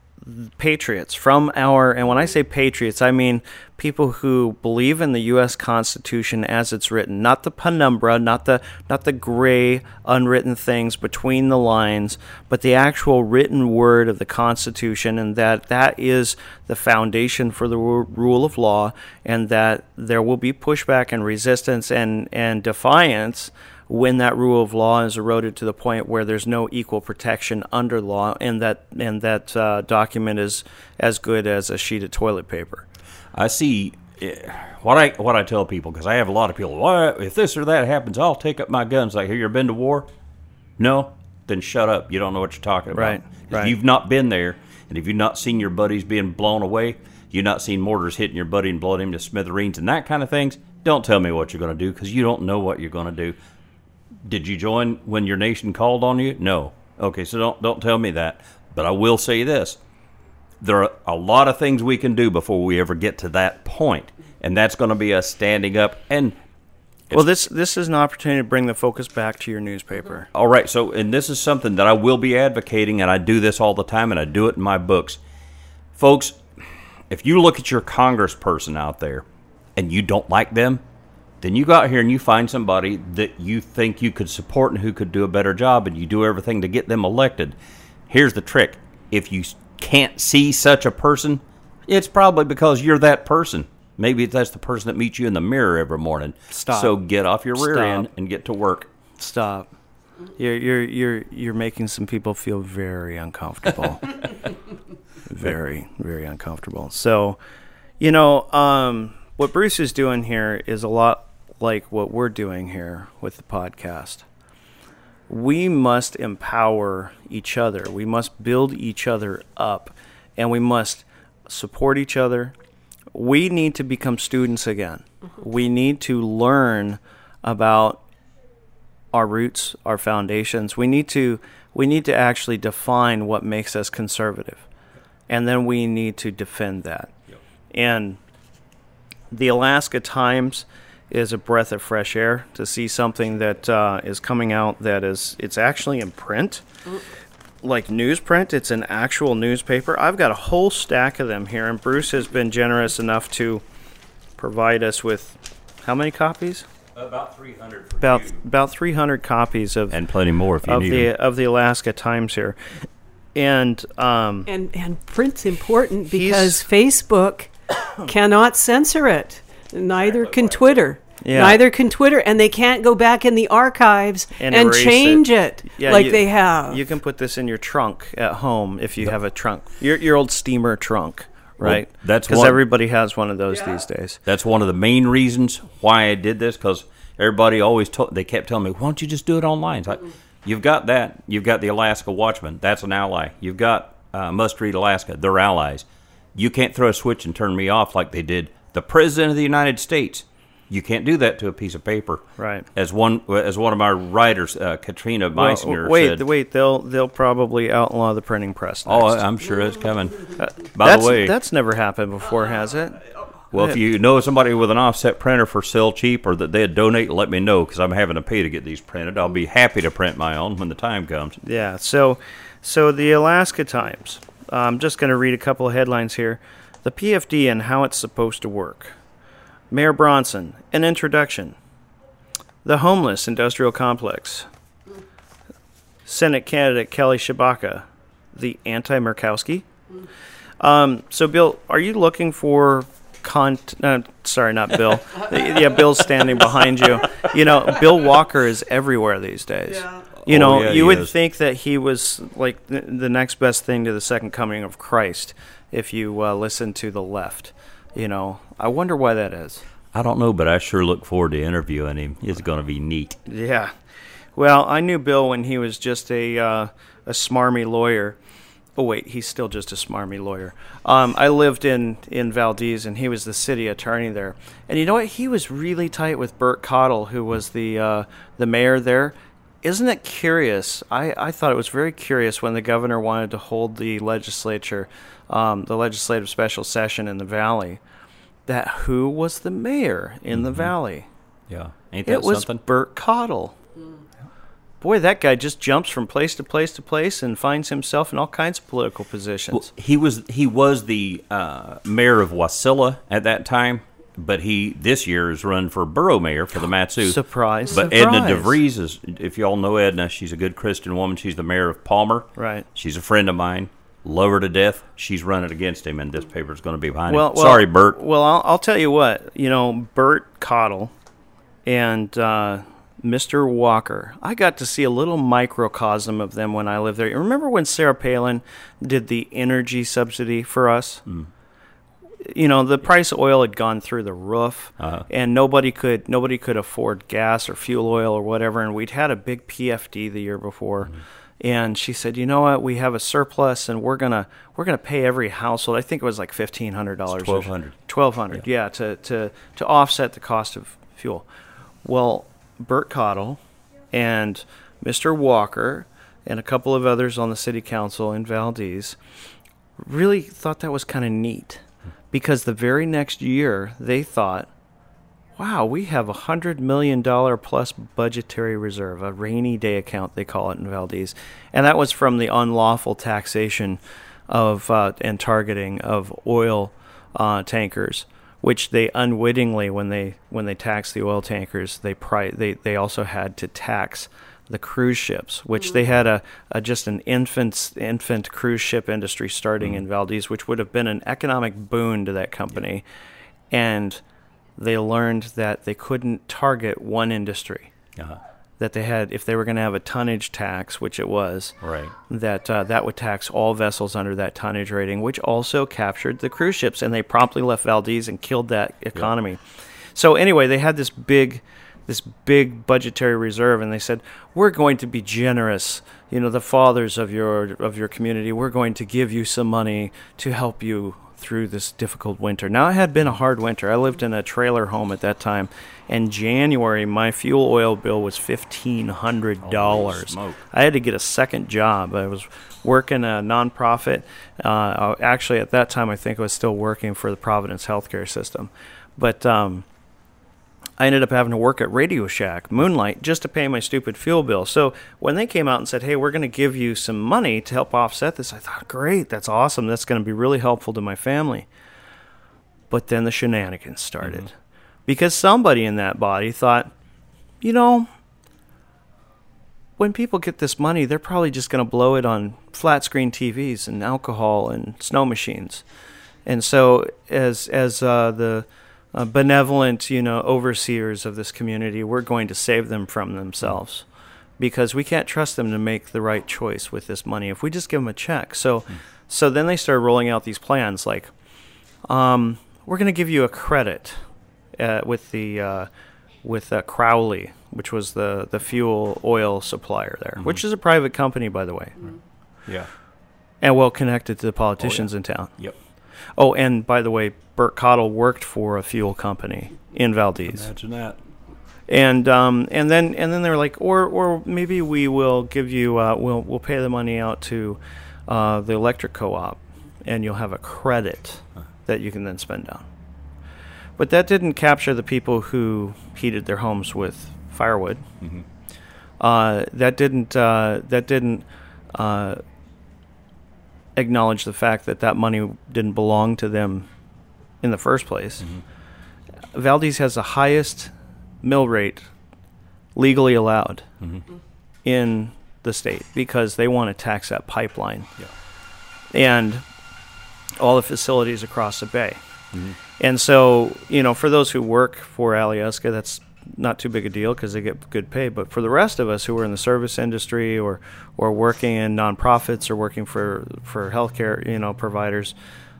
Speaker 6: patriots, from our, and when I say patriots, I mean people who believe in the U S Constitution as it's written, not the penumbra, not the not the gray, unwritten things between the lines, but the actual written word of the Constitution, and that that is the foundation for the rule of law, and that there will be pushback and resistance and, and defiance when that rule of law is eroded to the point where there's no equal protection under law, and that and that uh, document is as good as a sheet of toilet paper.
Speaker 5: I see what I what I tell people, because I have a lot of people. Well, if this or that happens, I'll take up my guns. Like, have you ever been to war? No? Then shut up. You don't know what you're talking about.
Speaker 6: Right.
Speaker 5: If
Speaker 6: right.
Speaker 5: you've not been there, and if you've not seen your buddies being blown away, you've not seen mortars hitting your buddy and blowing him to smithereens and that kind of things, don't tell me what you're going to do, because you don't know what you're going to do. Did you join when your nation called on you? No. Okay, so don't don't tell me that. But I will say this. There are a lot of things we can do before we ever get to that point. And that's going to be us standing up. And
Speaker 6: well, this this is an opportunity to bring the focus back to your newspaper.
Speaker 5: All right, so, and this is something that I will be advocating, and I do this all the time, and I do it in my books. Folks, if you look at your congressperson out there and you don't like them, then you go out here and you find somebody that you think you could support and who could do a better job, and you do everything to get them elected. Here's the trick. If you can't see such a person, it's probably because you're that person. Maybe that's the person that meets you in the mirror every morning.
Speaker 6: Stop.
Speaker 5: So get off your rear
Speaker 6: Stop.
Speaker 5: end and get to work.
Speaker 6: Stop. You're you're you're you're making some people feel very uncomfortable. very very uncomfortable. So, you know, um, what Bruce is doing here is a lot like what we're doing here with the podcast. We must empower each other. We must build each other up, and we must support each other. We need to become students again. We need to learn about our roots, our foundations. We need to we need to actually define what makes us conservative, and then we need to defend that. Yep. And the Alaska Times is a breath of fresh air to see something that uh, is coming out that is, it's actually in print, like newsprint. It's an actual newspaper. I've got a whole stack of them here, and Bruce has been generous enough to provide us with how many copies?
Speaker 5: About three hundred. For
Speaker 6: About
Speaker 5: you.
Speaker 6: about three hundred copies of
Speaker 5: and plenty more if you
Speaker 6: of
Speaker 5: need
Speaker 6: the
Speaker 5: them.
Speaker 6: of the Alaska Times here, and um,
Speaker 7: and and print's important because Facebook cannot censor it. Neither can Twitter.
Speaker 6: Yeah.
Speaker 7: Neither can Twitter, and they can't go back in the archives
Speaker 6: and,
Speaker 7: and
Speaker 6: erase
Speaker 7: change
Speaker 6: it,
Speaker 7: it,
Speaker 6: Yeah,
Speaker 7: like
Speaker 6: you,
Speaker 7: they have.
Speaker 6: You can put this in your trunk at home if you have a trunk, your your old steamer trunk, right?
Speaker 5: Well, that's
Speaker 6: because
Speaker 5: one-
Speaker 6: everybody has one of those
Speaker 7: Yeah.
Speaker 6: these days.
Speaker 5: That's one of the main reasons why I did this, because everybody always told, they kept telling me, why don't you just do it online? It's like, you've got that. You've got the Alaska Watchman. That's an ally. You've got uh, Must Read Alaska. They're allies. You can't throw a switch and turn me off like they did the President of the United States. You can't do that to a piece of paper.
Speaker 6: Right.
Speaker 5: As one as one of my writers, uh, Katrina Meissner,
Speaker 6: well, wait,
Speaker 5: said.
Speaker 6: wait, they'll they'll probably outlaw the printing press.
Speaker 5: Oh,
Speaker 6: next.
Speaker 5: I'm sure it's coming.
Speaker 6: Uh,
Speaker 5: By
Speaker 6: that's,
Speaker 5: the way,
Speaker 6: that's never happened before, has it?
Speaker 5: well, if you know somebody with an offset printer for sell cheap, or that they'd donate, let me know, because I'm having to pay to get these printed. I'll be happy to print my own when the time comes.
Speaker 6: Yeah. So, so the Alaska Times. I'm just going to read a couple of headlines here. The P F D and how it's supposed to work. Mayor Bronson, an introduction. The homeless industrial complex. Senate candidate Kelly Tshibaka, the anti-Murkowski. Um, so, Bill, are you looking for con? Uh, sorry, not Bill. Yeah, Bill's standing behind you. You know, Bill Walker is everywhere these days.
Speaker 7: Yeah.
Speaker 6: You know,
Speaker 5: Oh, yeah,
Speaker 6: you
Speaker 5: he
Speaker 6: would
Speaker 5: is.
Speaker 6: think that he was like the, the next best thing to the second coming of Christ if you uh, listen to the left. You know, I wonder why that is.
Speaker 5: I don't know, but I sure look forward to interviewing him. It's going to be neat.
Speaker 6: Yeah. Well, I knew Bill when he was just a uh, a smarmy lawyer. Oh, wait, he's still just a smarmy lawyer. Um, I lived in, in Valdez, and he was the city attorney there. And you know what? He was really tight with Burt Cottle, who was the uh, the mayor there. Isn't it curious? I, I thought it was very curious when the governor wanted to hold the legislature, um, the legislative special session in the Valley, that who was the mayor in
Speaker 5: Mm-hmm.
Speaker 6: the Valley?
Speaker 5: Yeah. Ain't that
Speaker 6: It was
Speaker 5: something?
Speaker 6: Burt Cottle. Boy, that guy just jumps from place to place to place and finds himself in all kinds of political positions.
Speaker 5: Well, he was he was the uh, mayor of Wasilla at that time, but he this year is run for borough mayor for the Matsu.
Speaker 6: Surprise,
Speaker 5: But
Speaker 6: surprise.
Speaker 5: Edna DeVries is, if y'all know Edna, she's a good Christian woman. She's the mayor of Palmer.
Speaker 6: Right.
Speaker 5: She's a friend of mine. Love her to death. She's running against him, and this paper is going to be behind
Speaker 6: well,
Speaker 5: him.
Speaker 6: well,
Speaker 5: Sorry, Bert.
Speaker 6: Well, I'll, I'll tell you what. You know, Burt Cottle and uh, Mister Walker. I got to see a little microcosm of them when I lived there. Remember when Sarah Palin did the energy subsidy for us?
Speaker 5: Mm.
Speaker 6: You know, the price of oil had gone through the roof,
Speaker 5: Uh-huh.
Speaker 6: and nobody could nobody could afford gas or fuel oil or whatever. And we'd had a big P F D the year before,
Speaker 5: Mm-hmm.
Speaker 6: and she said, "You know what? We have a surplus, and we're gonna we're gonna pay every household. I think it was like fifteen hundred dollars,
Speaker 5: twelve hundred.
Speaker 6: twelve hundred, yeah, to to to offset the cost of fuel." Well, Burt Cottle and Mister Walker and a couple of others on the city council in Valdez really thought that was kind of neat. Because the very next year, they thought, wow, we have a one hundred million dollars plus budgetary reserve, a rainy day account, they call it in Valdez. And that was from the unlawful taxation of uh, and targeting of oil uh, tankers, which they unwittingly, when they when they taxed the oil tankers, they pri- they, they also had to tax the cruise ships, which they had a, a just an infant infant cruise ship industry starting
Speaker 5: Mm-hmm.
Speaker 6: in Valdez, which would have been an economic boon to that company. And they learned that they couldn't target one industry.
Speaker 5: Uh-huh.
Speaker 6: That they had, if they were going to have a tonnage tax, which it was,
Speaker 5: Right.
Speaker 6: that uh, that would tax all vessels under that tonnage rating, which also captured the cruise ships, and they promptly left Valdez and killed that economy. So anyway, they had this big, this big budgetary reserve, and they said, "We're going to be generous. You know, the fathers of your of your community, we're going to give you some money to help you through this difficult winter." Now, it had been a hard winter. I lived in a trailer home at that time. In January, my fuel oil bill was fifteen hundred dollars.
Speaker 5: smoke.
Speaker 6: I had to get a second job. I was working a nonprofit. Uh, actually, at that time, I think I was still working for the Providence Healthcare System. But um, I ended up having to work at Radio Shack, Moonlight, just to pay my stupid fuel bill. So when they came out and said, "Hey, we're going to give you some money to help offset this," I thought, great, that's awesome. That's going to be really helpful to my family. But then the shenanigans started. Mm-hmm. Because somebody in that body thought, you know, when people get this money, they're probably just going to blow it on flat screen T Vs and alcohol and snow machines. And so as as uh, the uh, benevolent, you know, overseers of this community, we're going to save them from themselves. Because we can't trust them to make the right choice with this money if we just give them a check. So, mm. so then they started rolling out these plans like, um, we're going to give you a credit uh, with the uh, with uh, Crowley, which was the, the fuel oil supplier there, mm-hmm. which is a private company, by the way.
Speaker 5: Mm-hmm. Yeah.
Speaker 6: And well connected to the politicians
Speaker 5: oh, yeah.
Speaker 6: in town.
Speaker 5: Yep.
Speaker 6: Oh, and by the way, Burt Cottle worked for a fuel company in Valdez.
Speaker 5: Imagine that.
Speaker 6: And um and then and then they were like, or or maybe we will give you uh, we'll we'll pay the money out to uh, the electric co-op, and you'll have a credit that you can then spend down. But that didn't capture the people who heated their homes with firewood.
Speaker 5: Mm-hmm.
Speaker 6: Uh, that didn't uh, that didn't uh, acknowledge the fact that that money didn't belong to them in the first place.
Speaker 5: Mm-hmm.
Speaker 6: Valdez has the highest mill rate legally allowed
Speaker 5: Mm-hmm.
Speaker 6: in the state because they want to tax that pipeline
Speaker 5: Yeah.
Speaker 6: and all the facilities across the bay.
Speaker 5: Mm-hmm.
Speaker 6: And so, you know, for those who work for Alyeska, that's not too big a deal because they get good pay. But for the rest of us who are in the service industry or or working in nonprofits or working for for healthcare, you know, providers,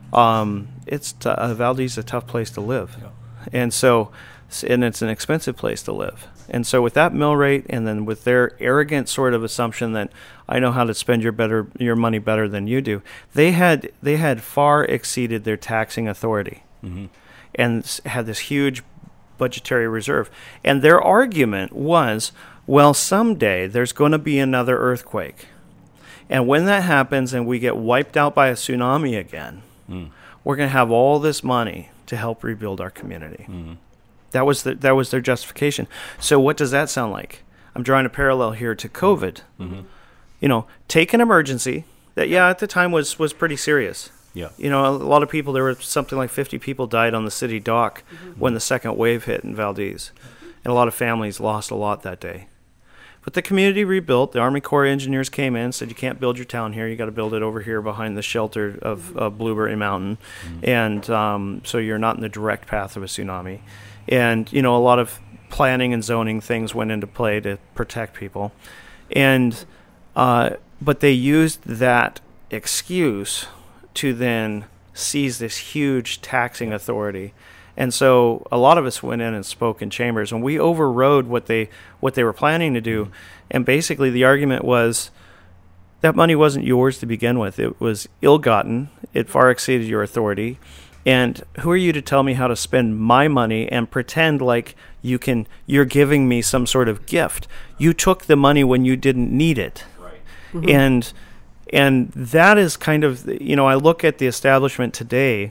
Speaker 6: um, it's t- uh, Valdez is a tough place to live,
Speaker 5: Yeah.
Speaker 6: and so and it's an expensive place to live. And so with that mill rate, and then with their arrogant sort of assumption that I know how to spend your better your money better than you do, they had they had far exceeded their taxing authority,
Speaker 5: Mm-hmm.
Speaker 6: and s- had this huge budgetary reserve. And their argument was, well, someday there's going to be another earthquake, and when that happens and we get wiped out by a tsunami again,
Speaker 5: Mm.
Speaker 6: we're going to have all this money to help rebuild our community.
Speaker 5: Mm-hmm.
Speaker 6: That was the, that was their justification. So what does that sound like? I'm drawing a parallel here to COVID.
Speaker 5: Mm-hmm.
Speaker 6: You know, take an emergency that, yeah, at the time was, was pretty serious.
Speaker 5: Yeah.
Speaker 6: You know, a lot of people, there were something like fifty people died on the city dock
Speaker 7: Mm-hmm.
Speaker 6: when the second wave hit in Valdez. And a lot of families lost a lot that day. But the community rebuilt. The Army Corps of Engineers came in, said you can't build your town here. You got to build it over here behind the shelter of, of Blueberry Mountain. And um, so you're not in the direct path of a tsunami. And, you know, a lot of planning and zoning things went into play to protect people. And, uh, but they used that excuse to then seize this huge taxing authority. And so a lot of us went in and spoke in chambers, and we overrode what they what they were planning to do. And basically the argument was that money wasn't yours to begin with. It was ill-gotten. It far exceeded your authority. And who are you to tell me how to spend my money and pretend like you can you're giving me some sort of gift? You took the money when you didn't need it. Right. Mm-hmm. And and that is kind of, you know, I look at the establishment today,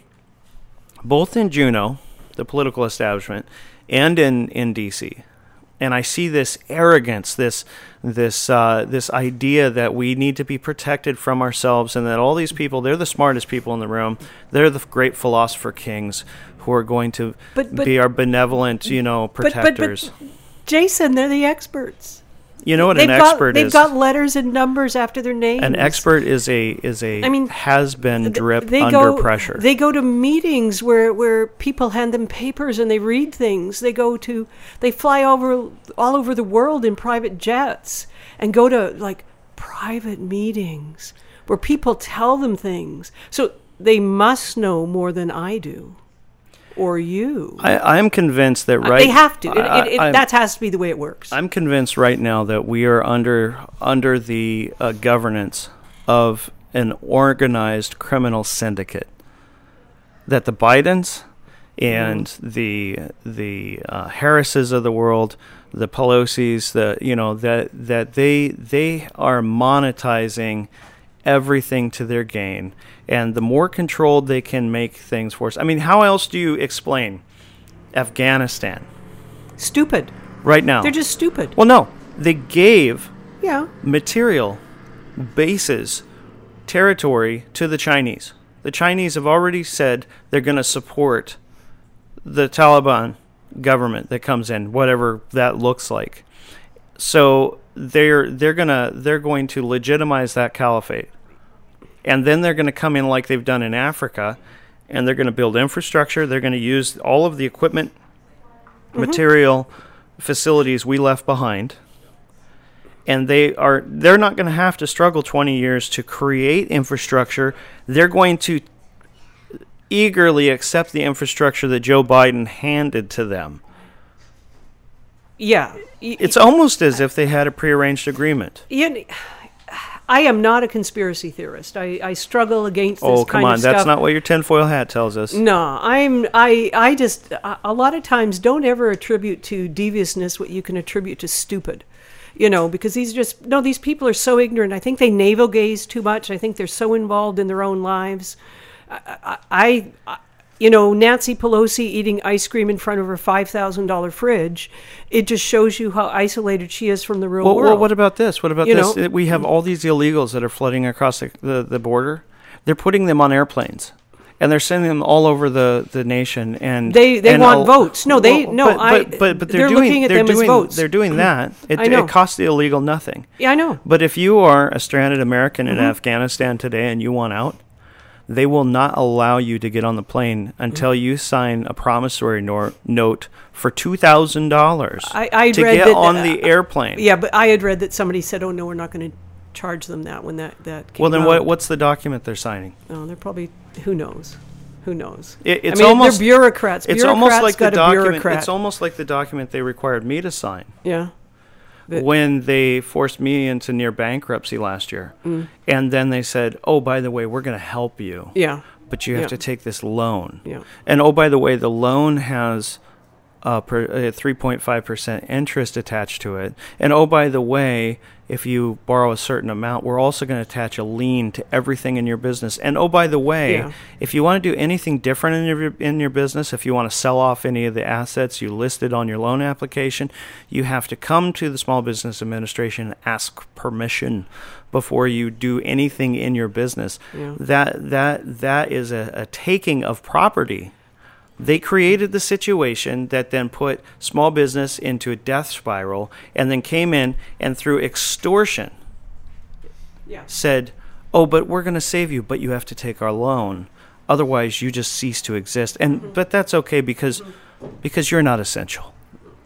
Speaker 6: both in Juneau, the political establishment, and in, in D C, and I see this arrogance, this this uh, this idea that we need to be protected from ourselves, and that all these people, they're the smartest people in the room. They're the great philosopher kings who are going to
Speaker 7: But- but-
Speaker 6: be our benevolent, you know,
Speaker 7: But, but,
Speaker 6: protectors.
Speaker 7: but, Jason, they're the experts.
Speaker 6: you know what
Speaker 7: They've
Speaker 6: an
Speaker 7: got,
Speaker 6: expert
Speaker 7: they've
Speaker 6: is?
Speaker 7: got letters and numbers after their names.
Speaker 6: An expert is a is a
Speaker 7: I mean,
Speaker 6: has been
Speaker 7: Th-
Speaker 6: drip
Speaker 7: they
Speaker 6: under
Speaker 7: go,
Speaker 6: pressure.
Speaker 7: They go to meetings where, where people hand them papers and they read things. They go to, they fly over all over the world in private jets and go to like private meetings where people tell them things. So they must know more than I do, or you.
Speaker 6: I, I'm convinced that
Speaker 7: Uh,
Speaker 6: right.
Speaker 7: they have to. It,
Speaker 6: I-
Speaker 7: it, it,
Speaker 6: I'm-
Speaker 7: that has to be the way it works.
Speaker 6: I'm convinced right now that we are under under the uh, governance of an organized criminal syndicate. That the Bidens and
Speaker 7: Mm-hmm.
Speaker 6: the the uh, Harrises of the world, the Pelosi's, the you know that that they they are monetizing everything to their gain, and the more controlled they can make things for us. I mean, how else do you explain Afghanistan
Speaker 7: Stupid.
Speaker 6: right now?
Speaker 7: They're just stupid.
Speaker 6: Well, no, they gave
Speaker 7: Yeah.
Speaker 6: material, bases, territory to the Chinese. The Chinese have already said they're going to support the Taliban government that comes in, whatever that looks like. So they're they're gonna they're going to legitimize that caliphate, and then they're going to come in like they've done in Africa, and they're going to build infrastructure. They're going to use all of the equipment, material, facilities we left behind. And they are they're not going to have to struggle twenty years to create infrastructure. They're going to eagerly accept the infrastructure that Joe Biden handed to them.
Speaker 7: Yeah. Y-
Speaker 6: It's almost as if they had a prearranged agreement.
Speaker 7: You, I am not a conspiracy theorist. I, I struggle against this
Speaker 6: Oh,
Speaker 7: kind
Speaker 6: come on.
Speaker 7: of
Speaker 6: That's
Speaker 7: stuff.
Speaker 6: not what your tinfoil hat tells us.
Speaker 7: No, I'm. I. I just. A a lot of times, don't ever attribute to deviousness what you can attribute to stupid. You know, because these just no. These people are so ignorant. I think they navel gaze too much. I think they're so involved in their own lives. I. I, I you know, Nancy Pelosi eating ice cream in front of her five thousand dollar fridge. It just shows you how isolated she is from the real
Speaker 6: Well,
Speaker 7: world.
Speaker 6: well, what about this? What about
Speaker 7: You
Speaker 6: this?
Speaker 7: know?
Speaker 6: We have all these illegals that are flooding across the, the, the border. They're putting them on airplanes, and they're sending them all over the, the nation. And
Speaker 7: they they
Speaker 6: and
Speaker 7: want
Speaker 6: I'll,
Speaker 7: votes. No, they
Speaker 6: well,
Speaker 7: no.
Speaker 6: but,
Speaker 7: I
Speaker 6: but, but, but they're,
Speaker 7: they're
Speaker 6: doing,
Speaker 7: looking at
Speaker 6: they're
Speaker 7: them
Speaker 6: doing,
Speaker 7: as votes.
Speaker 6: They're doing that. It,
Speaker 7: I know.
Speaker 6: it costs the illegal nothing.
Speaker 7: Yeah, I know.
Speaker 6: But if you are a stranded American in
Speaker 7: Mm-hmm.
Speaker 6: Afghanistan today and you want out, they will not allow you to get on the plane until
Speaker 7: Mm-hmm.
Speaker 6: you sign a promissory nor- note for two thousand dollars
Speaker 7: I, I
Speaker 6: to
Speaker 7: read
Speaker 6: get
Speaker 7: that,
Speaker 6: on
Speaker 7: uh,
Speaker 6: the airplane.
Speaker 7: Yeah, but I had read that somebody said, "Oh no, we're not going to charge them that." When that that came
Speaker 6: Well, then
Speaker 7: out.
Speaker 6: what? What's the document they're signing?
Speaker 7: Oh, they're probably who knows, who knows.
Speaker 6: It, it's
Speaker 7: I mean,
Speaker 6: almost
Speaker 7: they're bureaucrats.
Speaker 6: It's
Speaker 7: bureaucrats
Speaker 6: almost like the
Speaker 7: got a
Speaker 6: document.
Speaker 7: bureaucrat.
Speaker 6: It's almost like the document they required me to sign
Speaker 7: yeah. But-
Speaker 6: when they forced me into near bankruptcy last year,
Speaker 7: Mm.
Speaker 6: and then they said, "Oh, by the way, we're going to help you."
Speaker 7: Yeah.
Speaker 6: But you have
Speaker 7: Yeah.
Speaker 6: to take this loan.
Speaker 7: Yeah.
Speaker 6: And oh, by the way, the loan has a, per, a three point five percent interest attached to it. And oh, by the way, if you borrow a certain amount, we're also going to attach a lien to everything in your business. And oh, by the way,
Speaker 7: Yeah.
Speaker 6: if you want to do anything different in your in your business, if you want to sell off any of the assets you listed on your loan application, you have to come to the Small Business Administration and ask permission before you do anything in your business.
Speaker 7: Yeah.
Speaker 6: That that that is a, a taking of property. They created the situation that then put small business into a death spiral, and then came in and through extortion
Speaker 7: Yeah.
Speaker 6: said, "Oh, but we're going to save you, but you have to take our loan. Otherwise, you just cease to exist." And
Speaker 7: Mm-hmm.
Speaker 6: but that's okay because because you're not essential.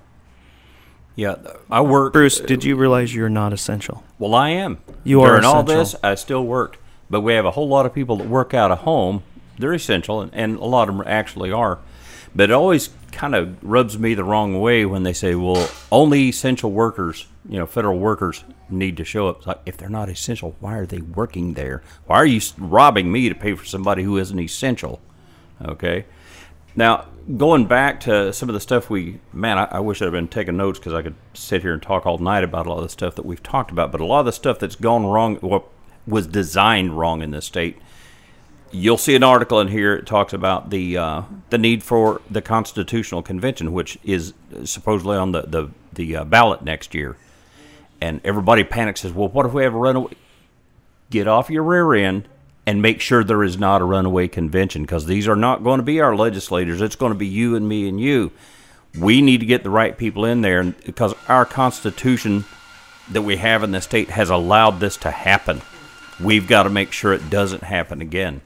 Speaker 5: Yeah, I work.
Speaker 6: Bruce, did you realize you're not essential?
Speaker 5: Well, I am.
Speaker 6: You are
Speaker 5: During all
Speaker 6: essential.
Speaker 5: this, I still worked. But we have a whole lot of people that work out of home. They're essential, and, and a lot of them actually are. But it always kind of rubs me the wrong way when they say, well, only essential workers, you know, federal workers need to show up. It's like, if they're not essential, why are they working there? Why are you robbing me to pay for somebody who isn't essential? Okay. Now, going back to some of the stuff we, man, I, I wish I'd been taking notes because I could sit here and talk all night about a lot of the stuff that we've talked about. But a lot of the stuff that's gone wrong, what was designed wrong in this state. You'll see an article in here. It talks about the uh, the need for the Constitutional Convention, which is supposedly on the the, the uh, ballot next year. And everybody panics, says, well, what if we have a runaway? Get off your rear end and make sure there is not a runaway convention, because these are not going to be our legislators. It's going to be you and me and you. We need to get the right people in there, and because our Constitution that we have in the state has allowed this to happen. We've got to make sure it doesn't happen again.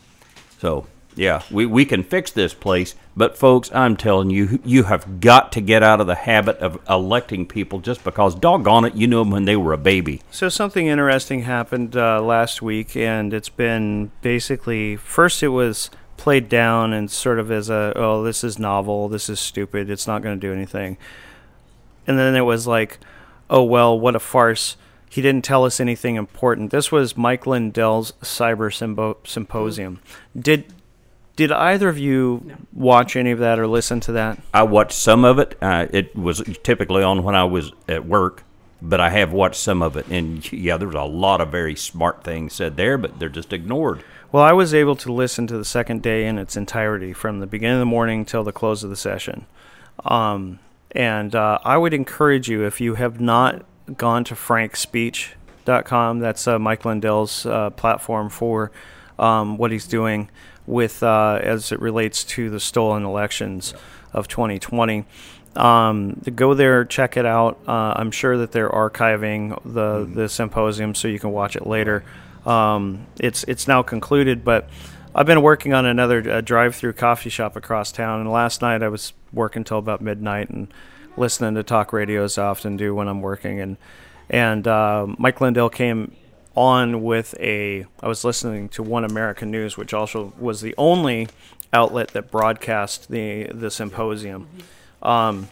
Speaker 5: So, yeah, we, we can fix this place, but folks, I'm telling you, you have got to get out of the habit of electing people just because, doggone it, you knew them when they were a baby.
Speaker 6: So something interesting happened uh, last week, and it's been basically, first it was played down and sort of as a, oh, this is novel, this is stupid, it's not going to do anything. And then it was like, oh, well, what a farce. He didn't tell us anything important. This was Mike Lindell's Cyber Symbo- Symposium. Did did either of you no. watch any of that or listen to that?
Speaker 5: I watched some of it. Uh, it was typically on when I was at work, but I have watched some of it. And, yeah, there was a lot of very smart things said there, but they're just ignored.
Speaker 6: Well, I was able to listen to the second day in its entirety from the beginning of the morning till the close of the session. Um, and uh, I would encourage you, if you have not gone to frank speech dot com. That's uh, Mike Lindell's uh, platform for um, what he's doing with uh, as it relates to the stolen elections of twenty twenty. Um, go there, check it out. Uh, I'm sure that they're archiving the the symposium so you can watch it later. Um, it's it's now concluded, but I've been working on another uh, drive-through coffee shop across town, and last night I was working till about midnight and listening to talk radio as I often do when I'm working, and and uh, Mike Lindell came on with a, I was listening to One American News, which also was the only outlet that broadcast the, the symposium, um,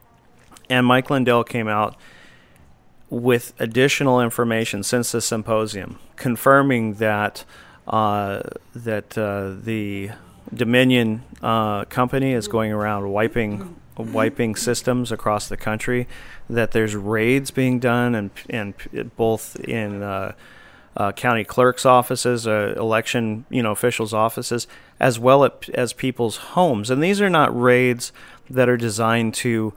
Speaker 6: and Mike Lindell came out with additional information since the symposium, confirming that uh, that uh, the Dominion uh, company is going around wiping wiping systems across the country, that there's raids being done and and both in uh, uh, county clerks' offices, uh, election you know officials' offices, as well as people's homes. And these are not raids that are designed to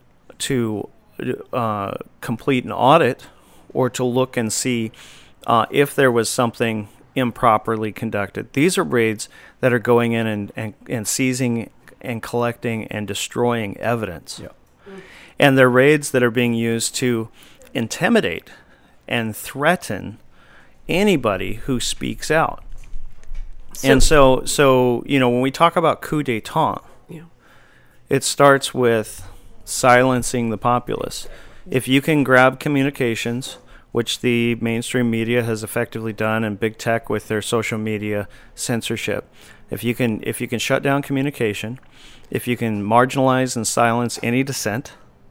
Speaker 6: to uh, complete an audit or to look and see uh, if there was something improperly conducted. These are raids that are going in and, and, and seizing and collecting and destroying evidence.
Speaker 5: Yeah.
Speaker 6: And they're raids that are being used to intimidate and threaten anybody who speaks out.
Speaker 7: So-
Speaker 6: and so, so you know, when we talk about coup d'etat,
Speaker 7: Yeah.
Speaker 6: it starts with silencing the populace. If you can grab communications, which the mainstream media has effectively done, and big tech with their social media censorship, if you can, if you can shut down communication, if you can marginalize and silence any dissent,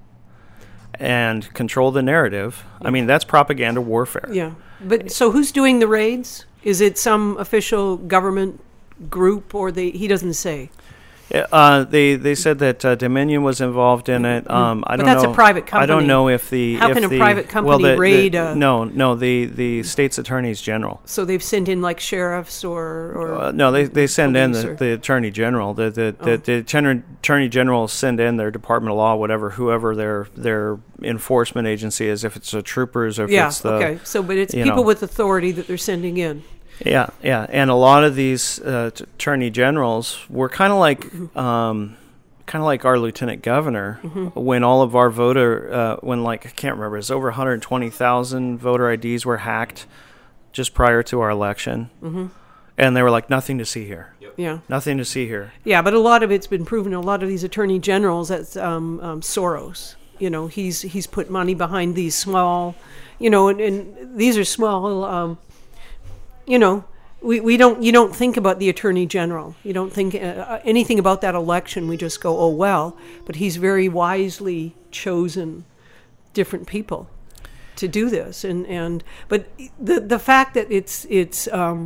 Speaker 6: and control the narrative, I mean, that's propaganda warfare.
Speaker 7: Yeah. But so who's doing the raids? Is it some official government group, or they? He doesn't say.
Speaker 6: Uh, they they said that uh, Dominion was involved in it. Um, I
Speaker 7: But
Speaker 6: don't
Speaker 7: that's a
Speaker 6: know.
Speaker 7: private
Speaker 6: I don't
Speaker 7: company.
Speaker 6: know if the
Speaker 7: How
Speaker 6: if
Speaker 7: can a
Speaker 6: the,
Speaker 7: private
Speaker 6: well,
Speaker 7: company
Speaker 6: the- the-
Speaker 7: raid a-
Speaker 6: No, no. The the state's attorneys general.
Speaker 7: So they've sent in like sheriffs or or
Speaker 6: Uh, no, they they send in
Speaker 7: police
Speaker 6: the,
Speaker 7: or-
Speaker 6: the attorney general. The the,
Speaker 7: Oh.
Speaker 6: the, the attorney attorney general send in their Department of Law, whatever, whoever their their enforcement agency is. If it's the troopers or if
Speaker 7: yeah.
Speaker 6: it's the
Speaker 7: Okay. So, but it's
Speaker 6: you
Speaker 7: people
Speaker 6: know.
Speaker 7: with authority that they're sending in.
Speaker 6: Yeah, yeah, and a lot of these uh, t- attorney generals were kind of like, um, kind of like our lieutenant governor. When all of our voter, uh, when like I can't remember, it's over one hundred twenty thousand voter I Ds were hacked just prior to our election, mm-hmm. and they were like, nothing to see here,
Speaker 7: Yeah.
Speaker 6: nothing to see here.
Speaker 7: Yeah, but a lot of it's been proven. A lot of these attorney generals, that's um, um, Soros. You know, he's he's put money behind these small, you know, and, and these are small. Um, you know, we, we don't. You don't think about the attorney general. You don't think uh, anything about that election. We just go, oh well. But he's very wisely chosen different people to do this, and and but the the fact that it's it's. Um,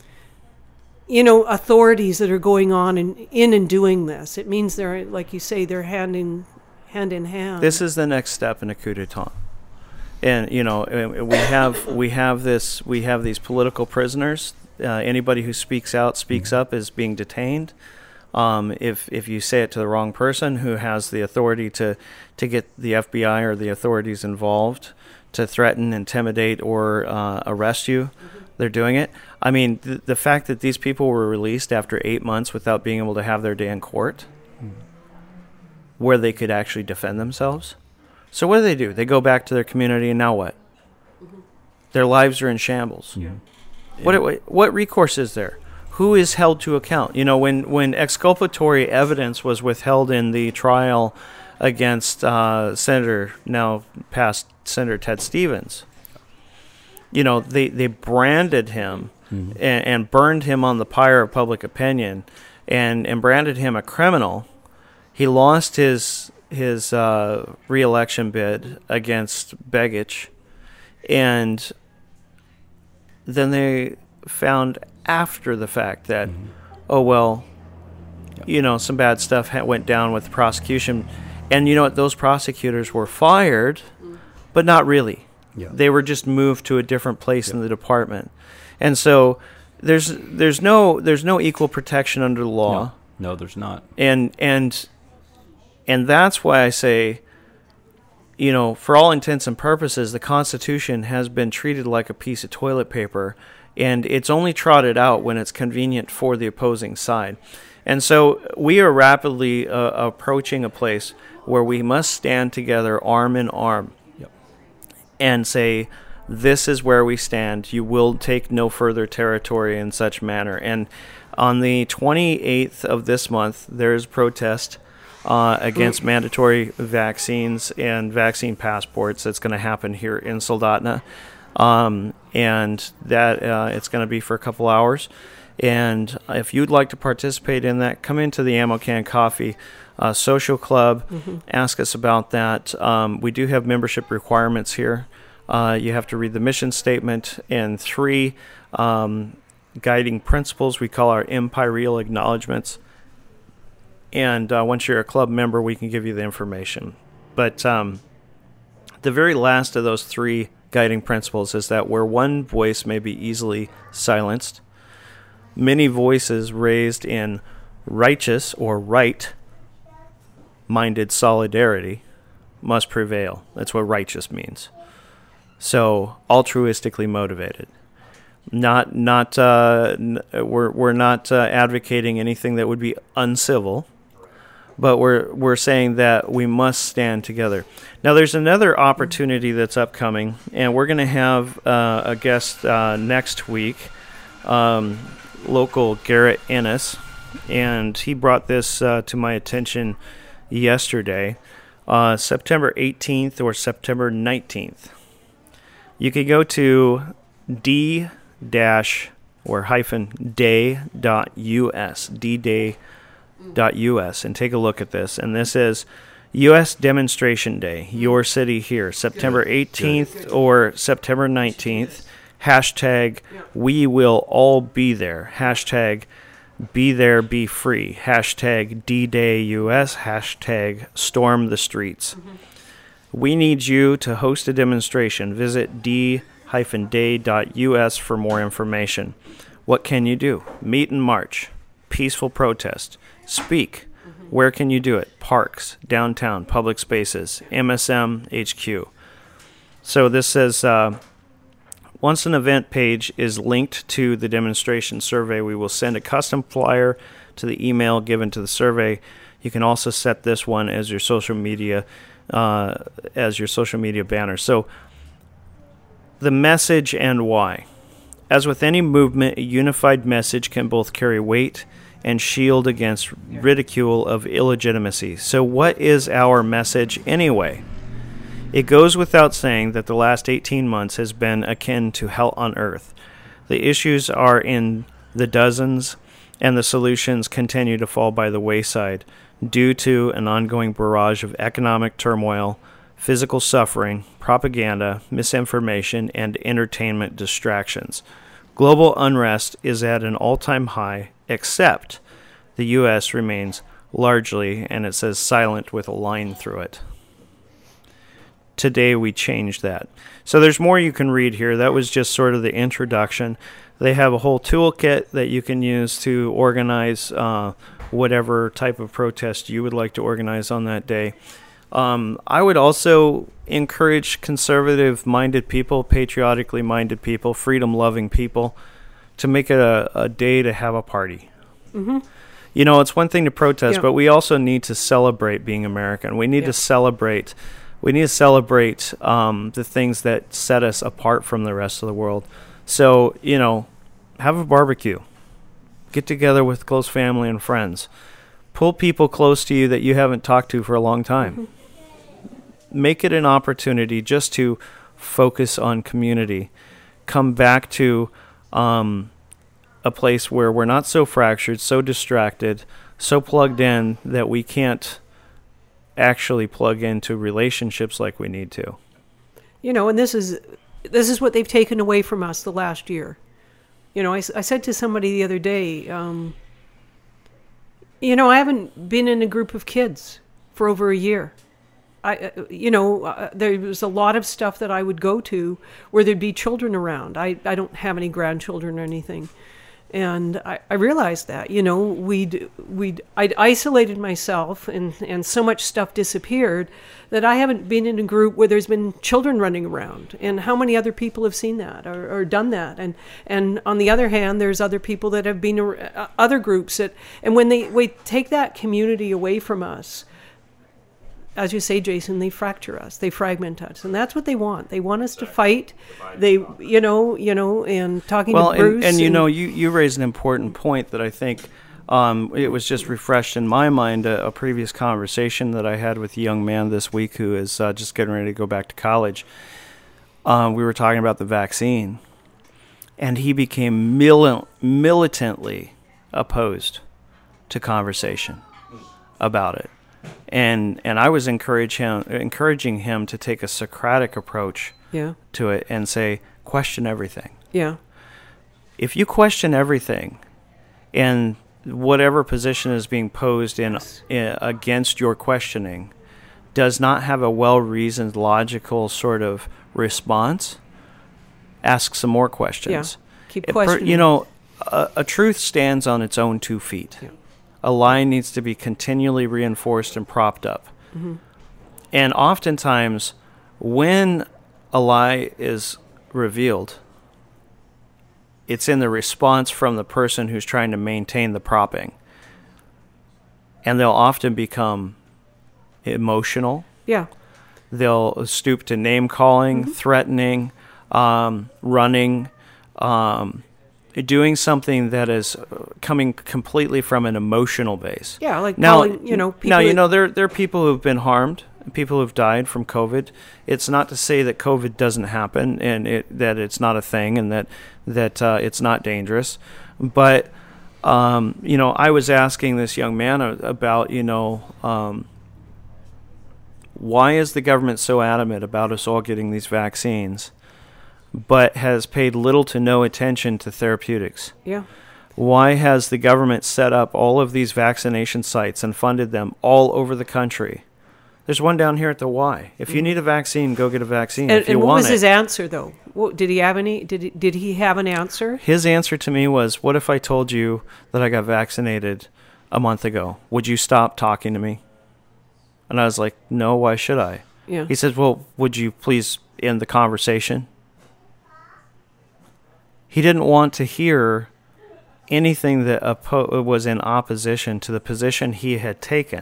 Speaker 7: you know, authorities that are going on and in and doing this. It means they're, like you say, they're hand in hand in hand.
Speaker 6: This is the next step in a coup d'état. And you know, uh, we have we have this we have these political prisoners. Uh, anybody who speaks out, speaks up, is being detained. Um, if if you say it to the wrong person who has the authority to to get the F B I or the authorities involved to threaten, intimidate, or uh, arrest you, mm-hmm. they're doing it. I mean, th- the fact that these people were released after eight months without being able to have their day in court, mm-hmm. where they could actually defend themselves. So what do they do? They go back to their community, and now what? Mm-hmm. Their lives are in shambles.
Speaker 5: Yeah.
Speaker 6: What what what recourse is there? Who is held to account? You know, when, when exculpatory evidence was withheld in the trial against uh, Senator, now past Senator Ted Stevens, you know, they, they branded him mm-hmm. and, and burned him on the pyre of public opinion and, and branded him a criminal. He lost his his uh, re-election bid against Begich, and then they found after the fact that, mm-hmm. oh, well, yeah. you know, some bad stuff ha- went down with the prosecution. And you know what? Those prosecutors were fired, mm. but not really. Yeah. They were just moved to a different place yeah. in the department. And so there's there's no there's no equal protection under the law.
Speaker 5: No, no there's not.
Speaker 6: And and and that's why I say, you know, for all intents and purposes, the Constitution has been treated like a piece of toilet paper, and it's only trotted out when it's convenient for the opposing side. And so we are rapidly uh, approaching a place where we must stand together arm in arm
Speaker 5: yep.
Speaker 6: and say, this is where we stand. You will take no further territory in such manner. And on the twenty-eighth of this month, there is protest uh, against mandatory vaccines and vaccine passports. That's going to happen here in Soldotna. Um, and that uh, it's going to be for a couple hours. And if you'd like to participate in that, come into the Ammo Can Coffee uh, Social Club. Mm-hmm. Ask us about that. Um, we do have membership requirements here. Uh, you have to read the mission statement and three um, guiding principles we call our imperial acknowledgments. And uh, once you're a club member, we can give you the information. But um, the very last of those three guiding principles is that where one voice may be easily silenced, many voices raised in righteous or right-minded solidarity must prevail. That's what righteous means. So, altruistically motivated. Not, not, uh, n- we're we're not uh, advocating anything that would be uncivil, but we're we're saying that we must stand together. Now, there's another opportunity that's upcoming, and we're going to have uh, a guest uh, next week, um, local Garrett Ennis, and he brought this uh, to my attention yesterday, uh, September eighteenth or September nineteenth. You can go to d dash or hyphen day dot us, d-day dot us, and take a look at this. And this is U S Demonstration Day, your city here, September eighteenth or September nineteenth. Hashtag we will all be there. Hashtag be there, be free. Hashtag D-Day U S. Hashtag storm the streets. Mm-hmm. We need you to host a demonstration. Visit d dash day dot us for more information. What can you do? Meet and march. Peaceful protest. Speak. Mm-hmm. Where can you do it? Parks, downtown, public spaces, M S M H Q. So this says, uh, once an event page is linked to the demonstration survey, we will send a custom flyer to the email given to the survey. You can also set this one as your social media, uh, as your social media banner. So the message and why. As with any movement, a unified message can both carry weight and shield against ridicule of illegitimacy. So what is our message anyway? It goes without saying that the last eighteen months has been akin to hell on earth. The issues are in the dozens, and the solutions continue to fall by the wayside due to an ongoing barrage of economic turmoil, physical suffering, propaganda, misinformation, and entertainment distractions. Global unrest is at an all-time high, except the U S remains largely, and it says silent with a line through it. Today we changed that. So there's more you can read here. That was just sort of the introduction. They have a whole toolkit that you can use to organize uh, whatever type of protest you would like to organize on that day. Um, I would also encourage conservative-minded people, patriotically-minded people, freedom-loving people to make it a, a day to have a party. Mm-hmm. You know, it's one thing to protest, yeah. but we also need to celebrate being American. We need yeah. to celebrate. We need to celebrate um, the things that set us apart from the rest of the world. So, you know, have a barbecue. Get together with close family and friends. Pull people close to you that you haven't talked to for a long time. Mm-hmm. Make it an opportunity just to focus on community. Come back to um, a place where we're not so fractured, so distracted, so plugged in that we can't actually plug into relationships like we need to.
Speaker 7: You know, and this is this is what they've taken away from us the last year. You know, I, I said to somebody the other day, um, you know, I haven't been in a group of kids for over a year. I, you know, uh, there was a lot of stuff that I would go to where there'd be children around. I, I don't have any grandchildren or anything. And I, I realized that, you know, we'd, we'd, I'd isolated myself and, and so much stuff disappeared that I haven't been in a group where there's been children running around. And how many other people have seen that or, or done that? And, and on the other hand, there's other people that have been, uh, other groups that, and when they, we take that community away from us, as you say, Jason, they fracture us, they fragment us, and that's what they want. They want us to fight. They, you know, you know, and talking
Speaker 6: well,
Speaker 7: to Bruce.
Speaker 6: And, and, and you know, you, you raised an important point that I think um, it was just refreshed in my mind. A, a previous conversation that I had with a young man this week who is uh, just getting ready to go back to college. Um, we were talking about the vaccine, and he became mil- militantly opposed to conversation about it. And and I was encourage him, encouraging him to take a Socratic approach
Speaker 7: yeah.
Speaker 6: to it and say, question everything.
Speaker 7: Yeah.
Speaker 6: If you question everything and whatever position is being posed in,
Speaker 7: yes.
Speaker 6: in against your questioning does not have a well-reasoned, logical sort of response, ask some more questions.
Speaker 7: Yeah. Keep questioning.
Speaker 6: It, you know, a, a truth stands on its own two feet.
Speaker 7: Yeah.
Speaker 6: A lie needs to be continually reinforced and propped up. Mm-hmm. And oftentimes, when a lie is revealed, it's in the response from the person who's trying to maintain the propping. And they'll often become emotional.
Speaker 7: Yeah.
Speaker 6: They'll stoop to name-calling,
Speaker 7: Mm-hmm.
Speaker 6: threatening, um, running, um, doing something that is coming completely from an emotional base.
Speaker 7: Yeah, like
Speaker 6: now,
Speaker 7: calling, you know, people
Speaker 6: now, you
Speaker 7: that-
Speaker 6: know, there, there are people who've been harmed, people who've died from COVID. It's not to say that COVID doesn't happen and it, that it's not a thing and that, that uh, it's not dangerous. But, um, you know, I was asking this young man about, you know, um, why is the government so adamant about us all getting these vaccines, but has paid little to no attention to therapeutics?
Speaker 7: Yeah.
Speaker 6: Why has the government set up all of these vaccination sites and funded them all over the country? There's one down here at the Y. If you need a vaccine, go get a vaccine.
Speaker 7: And,
Speaker 6: if you
Speaker 7: and what
Speaker 6: want
Speaker 7: was
Speaker 6: it.
Speaker 7: his answer, though? What, did he have any? Did he, did he have an answer?
Speaker 6: His answer to me was, what if I told you that I got vaccinated a month ago? Would you stop talking to me? And I was like, no, why should I?
Speaker 7: Yeah.
Speaker 6: He said, well, would you please end the conversation? He didn't want to hear anything that oppo- was in opposition to the position he had taken,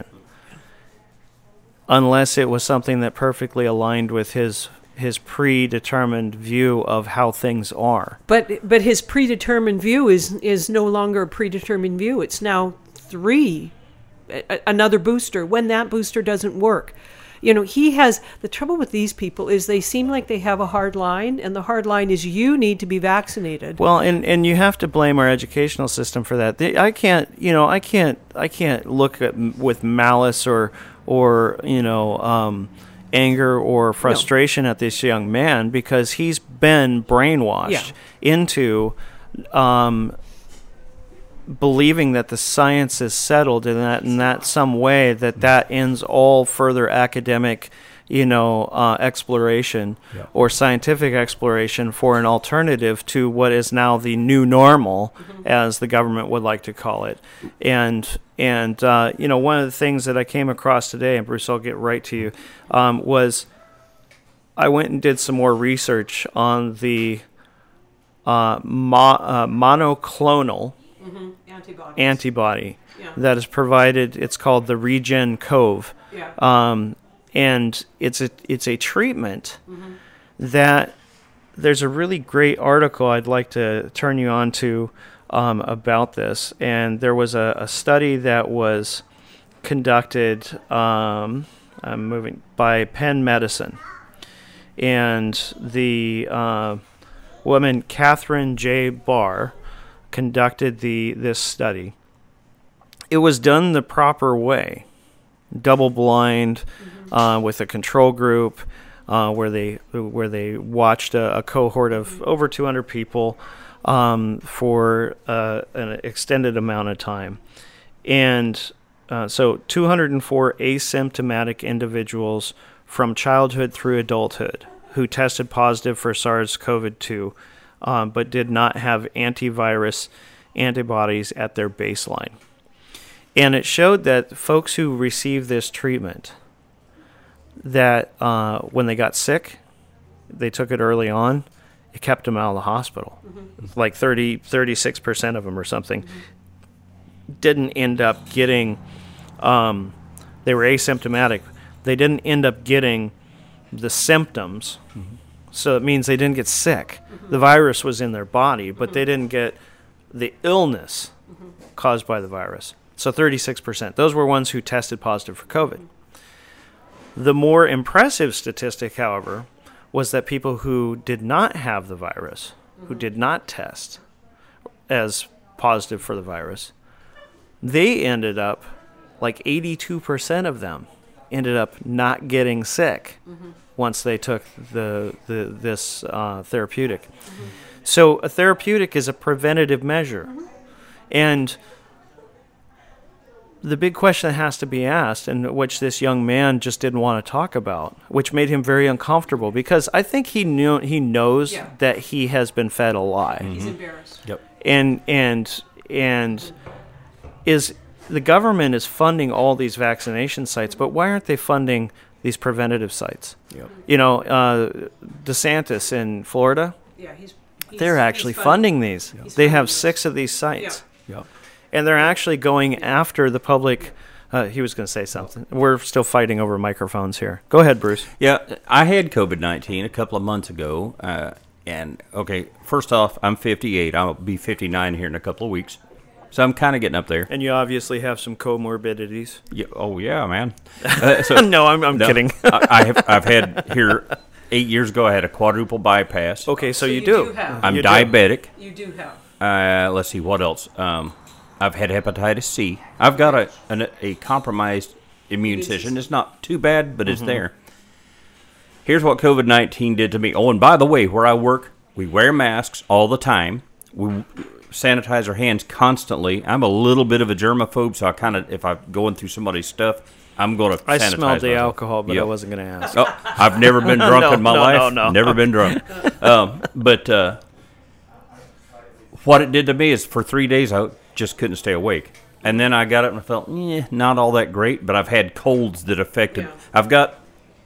Speaker 6: unless it was something that perfectly aligned with his his predetermined view of how things are.
Speaker 7: But but his predetermined view is is no longer a predetermined view. It's now three, a, another booster. When that booster doesn't work, you know, he has the trouble with these people is they seem like they have a hard line, and the hard line is you need to be vaccinated.
Speaker 6: Well, and, and you have to blame our educational system for that. The- I can't, you know, I can't, I can't look at m- with malice or or you know. Um, anger or frustration no. at this young man because he's been brainwashed
Speaker 7: yeah.
Speaker 6: into um, believing that the science is settled and that in that some way that that ends all further academic, you know, uh, exploration yeah. or scientific exploration for an alternative to what is now the new normal, mm-hmm. as the government would like to call it. And And, uh, you know, one of the things that I came across today, and Bruce, I'll get right to you, um, was I went and did some more research on the uh, mo- uh, monoclonal
Speaker 7: mm-hmm. Antibodies.
Speaker 6: antibody
Speaker 7: yeah.
Speaker 6: that is provided. It's called the REGEN-COV.
Speaker 7: Yeah.
Speaker 6: Um, and it's a, it's a treatment
Speaker 7: mm-hmm.
Speaker 6: that there's a really great article I'd like to turn you on to Um, about this, and there was a, a study that was conducted. Um, I'm moving by Penn Medicine, and the uh, woman Catherine J. Barr conducted the this study. It was done the proper way, double-blind, mm-hmm. uh, with a control group, uh, where they where they watched a, a cohort of over two hundred people. Um, for uh, an extended amount of time. And uh, so two hundred four asymptomatic individuals from childhood through adulthood who tested positive for SARS-C o V two, um, but did not have antivirus antibodies at their baseline. And it showed that folks who received this treatment, that uh, when they got sick, they took it early on, it kept them out of the hospital. Mm-hmm. Like thirty, thirty-six percent of them or something mm-hmm. didn't end up getting, um, they were asymptomatic. They didn't end up getting the symptoms. Mm-hmm. So it means they didn't get sick. Mm-hmm. The virus was in their body, but mm-hmm. they didn't get the illness mm-hmm. caused by the virus. So thirty-six percent. Those were ones who tested positive for COVID. Mm-hmm. The more impressive statistic, however, was that people who did not have the virus, mm-hmm. who did not test as positive for the virus, they ended up, like eighty-two percent of them, ended up not getting sick mm-hmm. once they took the, the this uh, therapeutic. Mm-hmm. So a therapeutic is a preventative measure. Mm-hmm. And the big question that has to be asked, and which this young man just didn't want to talk about, which made him very uncomfortable, because I think he knew he knows yeah. that he has been fed a lie.
Speaker 7: Mm-hmm. He's embarrassed.
Speaker 6: Yep. And and and is the government is funding all these vaccination sites, but why aren't they funding these preventative sites? Yep. You know, uh, DeSantis in Florida.
Speaker 7: Yeah, he's.
Speaker 6: they're actually funding these. They have six of these sites.
Speaker 5: Yeah.
Speaker 6: And they're actually going after the public. Uh, he was going to say something. We're still fighting over microphones here. Go ahead, Bruce.
Speaker 5: Yeah, I had COVID nineteen a couple of months ago. Uh, and, okay, first off, I'm fifty-eight. I'll be fifty-nine here in a couple of weeks. So I'm kind of getting up there.
Speaker 6: And you obviously have some comorbidities.
Speaker 5: Yeah, oh, yeah, man. Uh, so,
Speaker 6: no, I'm, I'm
Speaker 5: no,
Speaker 6: kidding.
Speaker 5: I, I have, I've had here eight years ago, I had a quadruple bypass.
Speaker 6: Okay, so,
Speaker 7: So
Speaker 6: you,
Speaker 7: you
Speaker 6: do.
Speaker 7: do have-
Speaker 5: I'm
Speaker 6: You do.
Speaker 5: diabetic.
Speaker 7: You do have.
Speaker 5: Uh, let's see, what else? Um, I've had hepatitis C. I've got a an, a compromised immune system. It's not too bad, but it's
Speaker 6: Mm-hmm.
Speaker 5: there. Here's what COVID nineteen did to me. Oh, and by the way, where I work, we wear masks all the time. We sanitize our hands constantly. I'm a little bit of a germaphobe, so I kind of, if I'm going through somebody's stuff, I'm going to sanitize
Speaker 6: I smelled the
Speaker 5: myself.
Speaker 6: alcohol, but I
Speaker 5: Yep.
Speaker 6: wasn't going to ask.
Speaker 5: Oh, I've never been drunk
Speaker 6: No,
Speaker 5: in my
Speaker 6: no,
Speaker 5: life.
Speaker 6: no, no.
Speaker 5: Never been drunk. Um, but uh, what it did to me is for three days I just couldn't stay awake. And then I got up and I felt, eh, not all that great, but I've had colds that affected.
Speaker 7: Yeah.
Speaker 5: I've got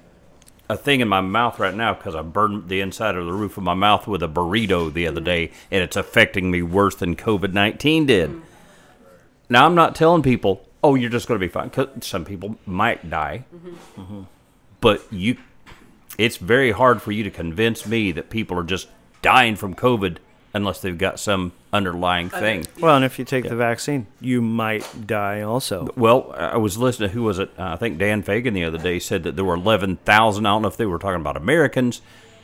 Speaker 5: a thing in my mouth right now because I burned the inside of the roof of my mouth with a burrito the other day, and it's affecting me worse than COVID nineteen did.
Speaker 7: Mm.
Speaker 5: Now, I'm not telling people, oh, you're just going to be fine, 'cause some people might die.
Speaker 7: Mm-hmm.
Speaker 5: Mm-hmm. But you, it's very hard for you to convince me that people are just dying from COVID unless they've got some underlying thing.
Speaker 6: Well, and if you take the vaccine, you might die also.
Speaker 5: Well, I was listening to, who was it? Uh, I think Dan Fagan the other day said that there were eleven thousand, I don't know if they were talking about Americans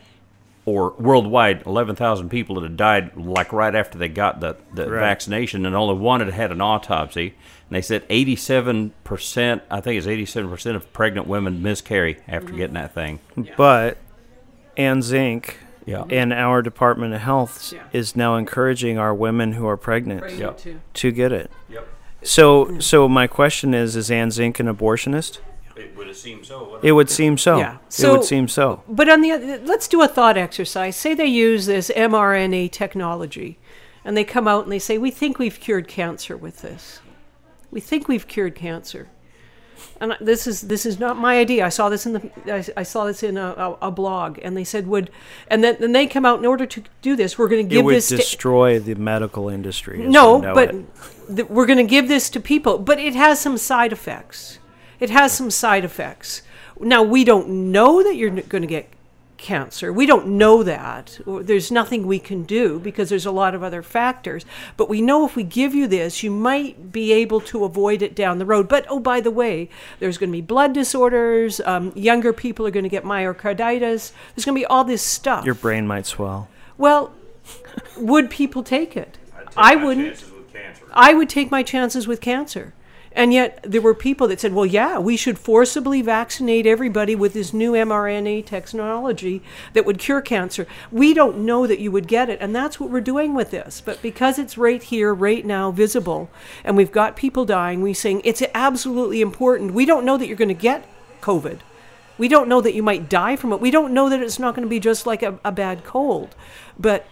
Speaker 5: or worldwide, eleven thousand people that had died like right after they got the, the
Speaker 6: Right.
Speaker 5: vaccination, and only one had had an autopsy. And they said eighty-seven percent, I think it's eighty-seven percent of pregnant women miscarry after getting that thing.
Speaker 6: But Ann Zink
Speaker 5: Yeah.
Speaker 6: and our Department of Health
Speaker 7: Yeah.
Speaker 6: is now encouraging our women who are pregnant
Speaker 7: Pregnant
Speaker 5: Yep.
Speaker 7: too.
Speaker 6: to get it.
Speaker 5: Yep.
Speaker 6: So, so my question is: Is Ann Zink an abortionist?
Speaker 5: It would have seemed so.
Speaker 6: It would seem so.
Speaker 7: Yeah.
Speaker 6: it
Speaker 7: So-
Speaker 6: would seem so.
Speaker 7: But on the other, let's do a thought exercise. Say they use this mRNA technology, and they come out and they say, "We think we've cured cancer with this. We think we've cured cancer." And this is this is not my idea. I saw this in the I, I saw this in a, a, a blog, and they said would, and then then they come out, in order to do this, we're going to
Speaker 6: It
Speaker 7: give
Speaker 6: would
Speaker 7: this. to-
Speaker 6: destroy the medical industry. as
Speaker 7: no,
Speaker 6: we know
Speaker 7: but
Speaker 6: it.
Speaker 7: th- we're going to give this to people. But it has some side effects. It has some side effects. Now, we don't know that you're going to get cancer. We don't know that. Or there's nothing we can do because there's a lot of other factors. But we know if we give you this, you might be able to avoid it down the road. But, oh, by the way, there's going to be blood disorders. Um, younger people are going to get myocarditis. There's going to be all this stuff.
Speaker 6: Your brain might swell.
Speaker 7: Well, would people take it? I wouldn't. I would take my chances with cancer. And yet there were people that said, well, yeah, we should forcibly vaccinate everybody with this new mRNA technology that would cure cancer. We don't know that you would get it, and that's what we're doing with this. But because it's right here, right now, visible, and we've got people dying, we're saying it's absolutely important. We don't know that you're going to get COVID. We don't know that you might die from it. We don't know that it's not going to be just like a, a bad cold. But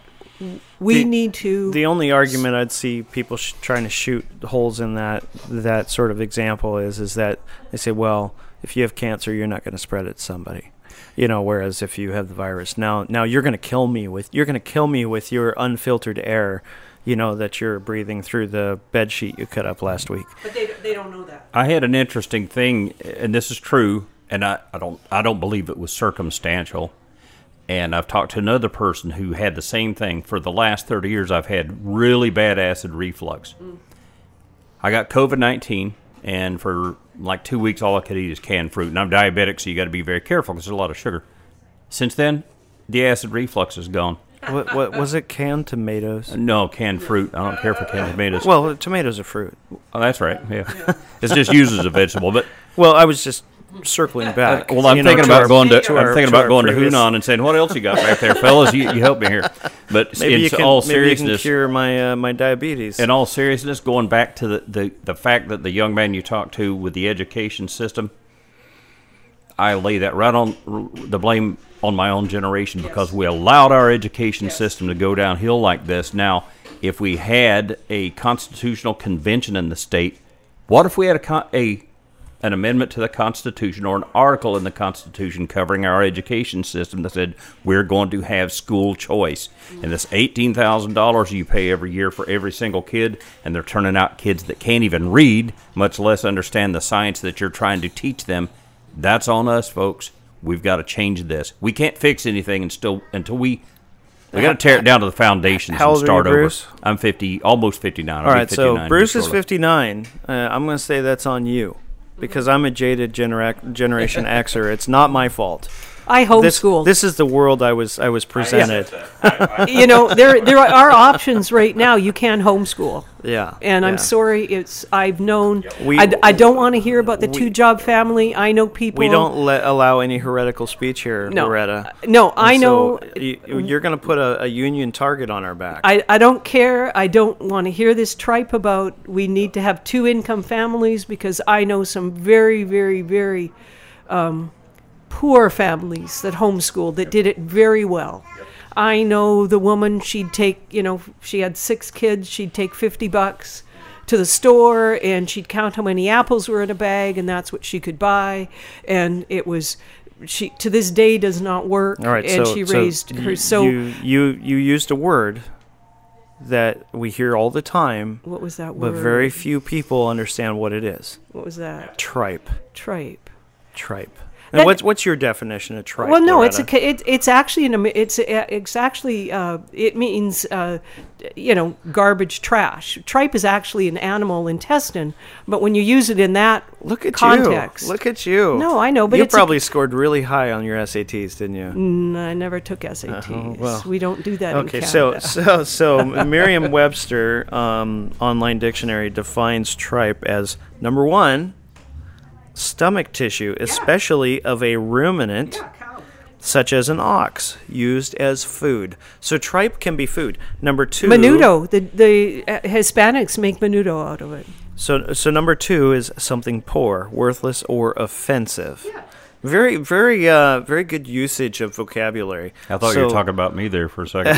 Speaker 7: we
Speaker 6: The-
Speaker 7: need to...
Speaker 6: The only argument I'd see people sh- trying to shoot holes in that that sort of example is is that they say, well, if you have cancer, you're not going to spread it to somebody, you know. Whereas if you have the virus, now now you're going to kill me with you're going to kill me with your unfiltered air, you know, that you're breathing through the bed sheet you cut up last week.
Speaker 7: But they, they don't know that.
Speaker 5: I had an interesting thing, and this is true, and I, I don't I don't believe it was circumstantial. And I've talked to another person who had the same thing. For the last thirty years, I've had really bad acid reflux. Mm. I got COVID nineteen, and for like two weeks, all I could eat is canned fruit. And I'm diabetic, so you got to be very careful because there's a lot of sugar. Since then, the acid reflux is gone.
Speaker 6: what, what was it? Canned tomatoes?
Speaker 5: No, canned fruit. I don't care for canned tomatoes.
Speaker 6: Well, tomatoes are fruit.
Speaker 5: Oh, that's right. Yeah, it's just used as a vegetable. But
Speaker 6: Well, I was just circling back.
Speaker 5: well, I'm
Speaker 6: you know,
Speaker 5: thinking
Speaker 6: to
Speaker 5: about
Speaker 6: our-
Speaker 5: going to.
Speaker 6: to
Speaker 5: I'm
Speaker 6: our-
Speaker 5: thinking
Speaker 6: to
Speaker 5: about
Speaker 6: our
Speaker 5: going to
Speaker 6: previous-
Speaker 5: Hunan and saying, "What else you got back there, fellas? You, you help me here." But
Speaker 6: Maybe
Speaker 5: in
Speaker 6: you can,
Speaker 5: all
Speaker 6: maybe you can
Speaker 5: seriousness,
Speaker 6: cure my uh, my diabetes.
Speaker 5: in all seriousness, going back to the, the, the fact that the young man you talked to with the education system, I lay that right on the blame on my own generation because we allowed our education system to go downhill like this. Now, if we had a constitutional convention in the state, what if we had a con- a an amendment to the Constitution or an article in the Constitution covering our education system that said we're going to have school choice. And this eighteen thousand dollars you pay every year for every single kid, and they're turning out kids that can't even read, much less understand the science that you're trying to teach them. That's on us, folks. We've got to change this. We can't fix anything until, until we... We got to tear it down to the foundations
Speaker 6: How
Speaker 5: and
Speaker 6: old are
Speaker 5: start
Speaker 6: you,
Speaker 5: over.
Speaker 6: Bruce?
Speaker 5: I'm fifty, almost fifty-nine. I'll
Speaker 6: All
Speaker 5: be
Speaker 6: right, so
Speaker 5: fifty-nine
Speaker 6: Bruce
Speaker 5: just
Speaker 6: is
Speaker 5: shortly.
Speaker 6: fifty-nine. Uh, I'm going to say that's on you because I'm a jaded genera- Generation Xer. It's not my fault.
Speaker 7: I
Speaker 6: This,
Speaker 7: homeschooled.
Speaker 6: this is the world I was I was presented.
Speaker 7: you know, there there are options right now. You can homeschool.
Speaker 6: Yeah,
Speaker 7: And I'm
Speaker 6: yeah.
Speaker 7: sorry, it's I've known.
Speaker 6: We-
Speaker 7: I, I don't want to hear about the
Speaker 6: we-
Speaker 7: two-job family. I know people.
Speaker 6: We don't let allow any heretical speech here,
Speaker 7: No.
Speaker 6: Loretta.
Speaker 7: No, I
Speaker 6: And
Speaker 7: know.
Speaker 6: So you, you're going to put a, a union target on our back.
Speaker 7: I, I don't care. I don't want to hear this tripe about we need to have two income families because I know some very, very, very um, poor families that homeschooled that did it very well. I know the woman, she'd take, you know, she had six kids, she'd take fifty bucks to the store and she'd count how many apples were in a bag and that's what she could buy. And it was, she to this day does not work.
Speaker 6: All right,
Speaker 7: and
Speaker 6: so,
Speaker 7: she
Speaker 6: so
Speaker 7: raised her.
Speaker 6: you,
Speaker 7: So
Speaker 6: you, you you used a word that we hear all the time,
Speaker 7: what was that
Speaker 6: but
Speaker 7: word?
Speaker 6: very few people understand what it is.
Speaker 7: What was that?
Speaker 6: Tripe.
Speaker 7: Tripe.
Speaker 6: Tripe. And
Speaker 7: That-
Speaker 6: what's what's your definition of tripe?
Speaker 7: Well, no, it's a,
Speaker 6: Loretta?
Speaker 7: ca- it, it's actually an Am- it's a- it's actually uh, it means uh, you know garbage trash. Tripe is actually an animal intestine, but when you use it in that
Speaker 6: Look at
Speaker 7: context,
Speaker 6: you. Look at you.
Speaker 7: No, I know, but
Speaker 6: you
Speaker 7: it's a-
Speaker 6: probably scored really high on your S A Ts, didn't you?
Speaker 7: Mm, I never took S A Ts.
Speaker 6: Uh-huh, well.
Speaker 7: We don't do that
Speaker 6: Okay,
Speaker 7: in
Speaker 6: so
Speaker 7: Canada.
Speaker 6: so so Merriam-Webster um, online dictionary defines tripe as number one, stomach tissue, especially of a ruminant, such as an ox, used as food. So tripe can be food. Number two,
Speaker 7: Menudo, the the uh, Hispanics make menudo out of it.
Speaker 6: So so number two is something poor, worthless, or offensive. Very very uh, very good usage of vocabulary.
Speaker 5: I thought
Speaker 6: So-
Speaker 5: you were talking about me there for a second.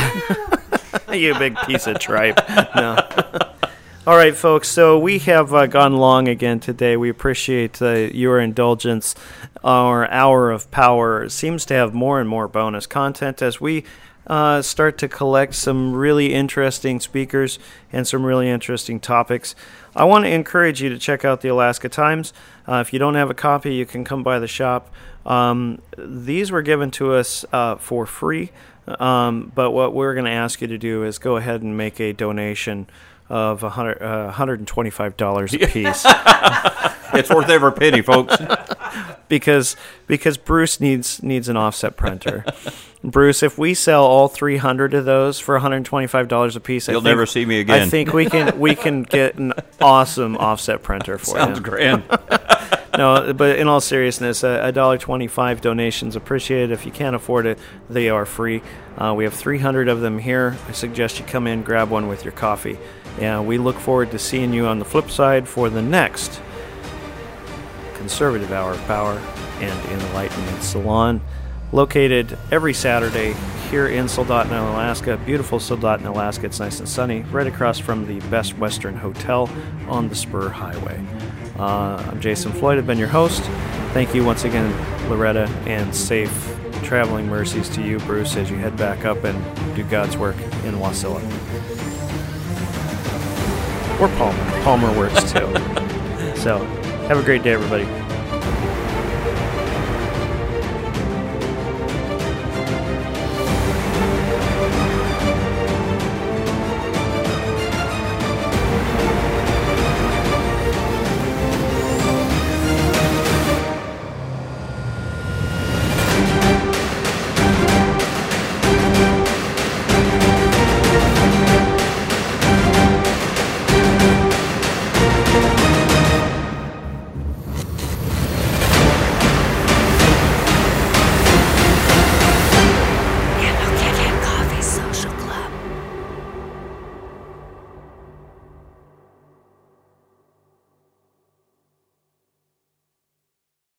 Speaker 6: You big piece of tripe. No. All right, folks. So we have uh, gone long again today. We appreciate uh, your indulgence. Our hour of power seems to have more and more bonus content as we uh, start to collect some really interesting speakers and some really interesting topics. I want to encourage you to check out the Alaska Times. Uh, if you don't have a copy, you can come by the shop. Um, these were given to us uh, for free, um, but what we're going to ask you to do is go ahead and make a donation of one hundred, uh, one hundred twenty-five dollars a piece.
Speaker 5: It's worth every penny, folks.
Speaker 6: because because Bruce needs needs an offset printer. Bruce, if we sell all three hundred of those for one hundred twenty-five dollars a piece,
Speaker 5: You'll
Speaker 6: I think,
Speaker 5: never see me again.
Speaker 6: I think we can we can get an awesome offset printer for
Speaker 5: Sounds
Speaker 6: you.
Speaker 5: grand.
Speaker 6: No, but in all seriousness, a one dollar twenty-five donations appreciated. If you can't afford it, they are free. Uh, we have three hundred of them here. I suggest you come in, grab one with your coffee. And we look forward to seeing you on the flip side for the next Conservative Hour of Power and Enlightenment Salon, located every Saturday here in Soldotna, Alaska. Beautiful Soldotna, Alaska. It's nice and sunny, right across from the Best Western Hotel on the Spur Highway. Uh, I'm Jason Floyd. I've been your host. Thank you once again, Loretta, and safe traveling mercies to you, Bruce, as you head back up and do God's work in Wasilla. Or Palmer. Palmer works too. So, have a great day, everybody.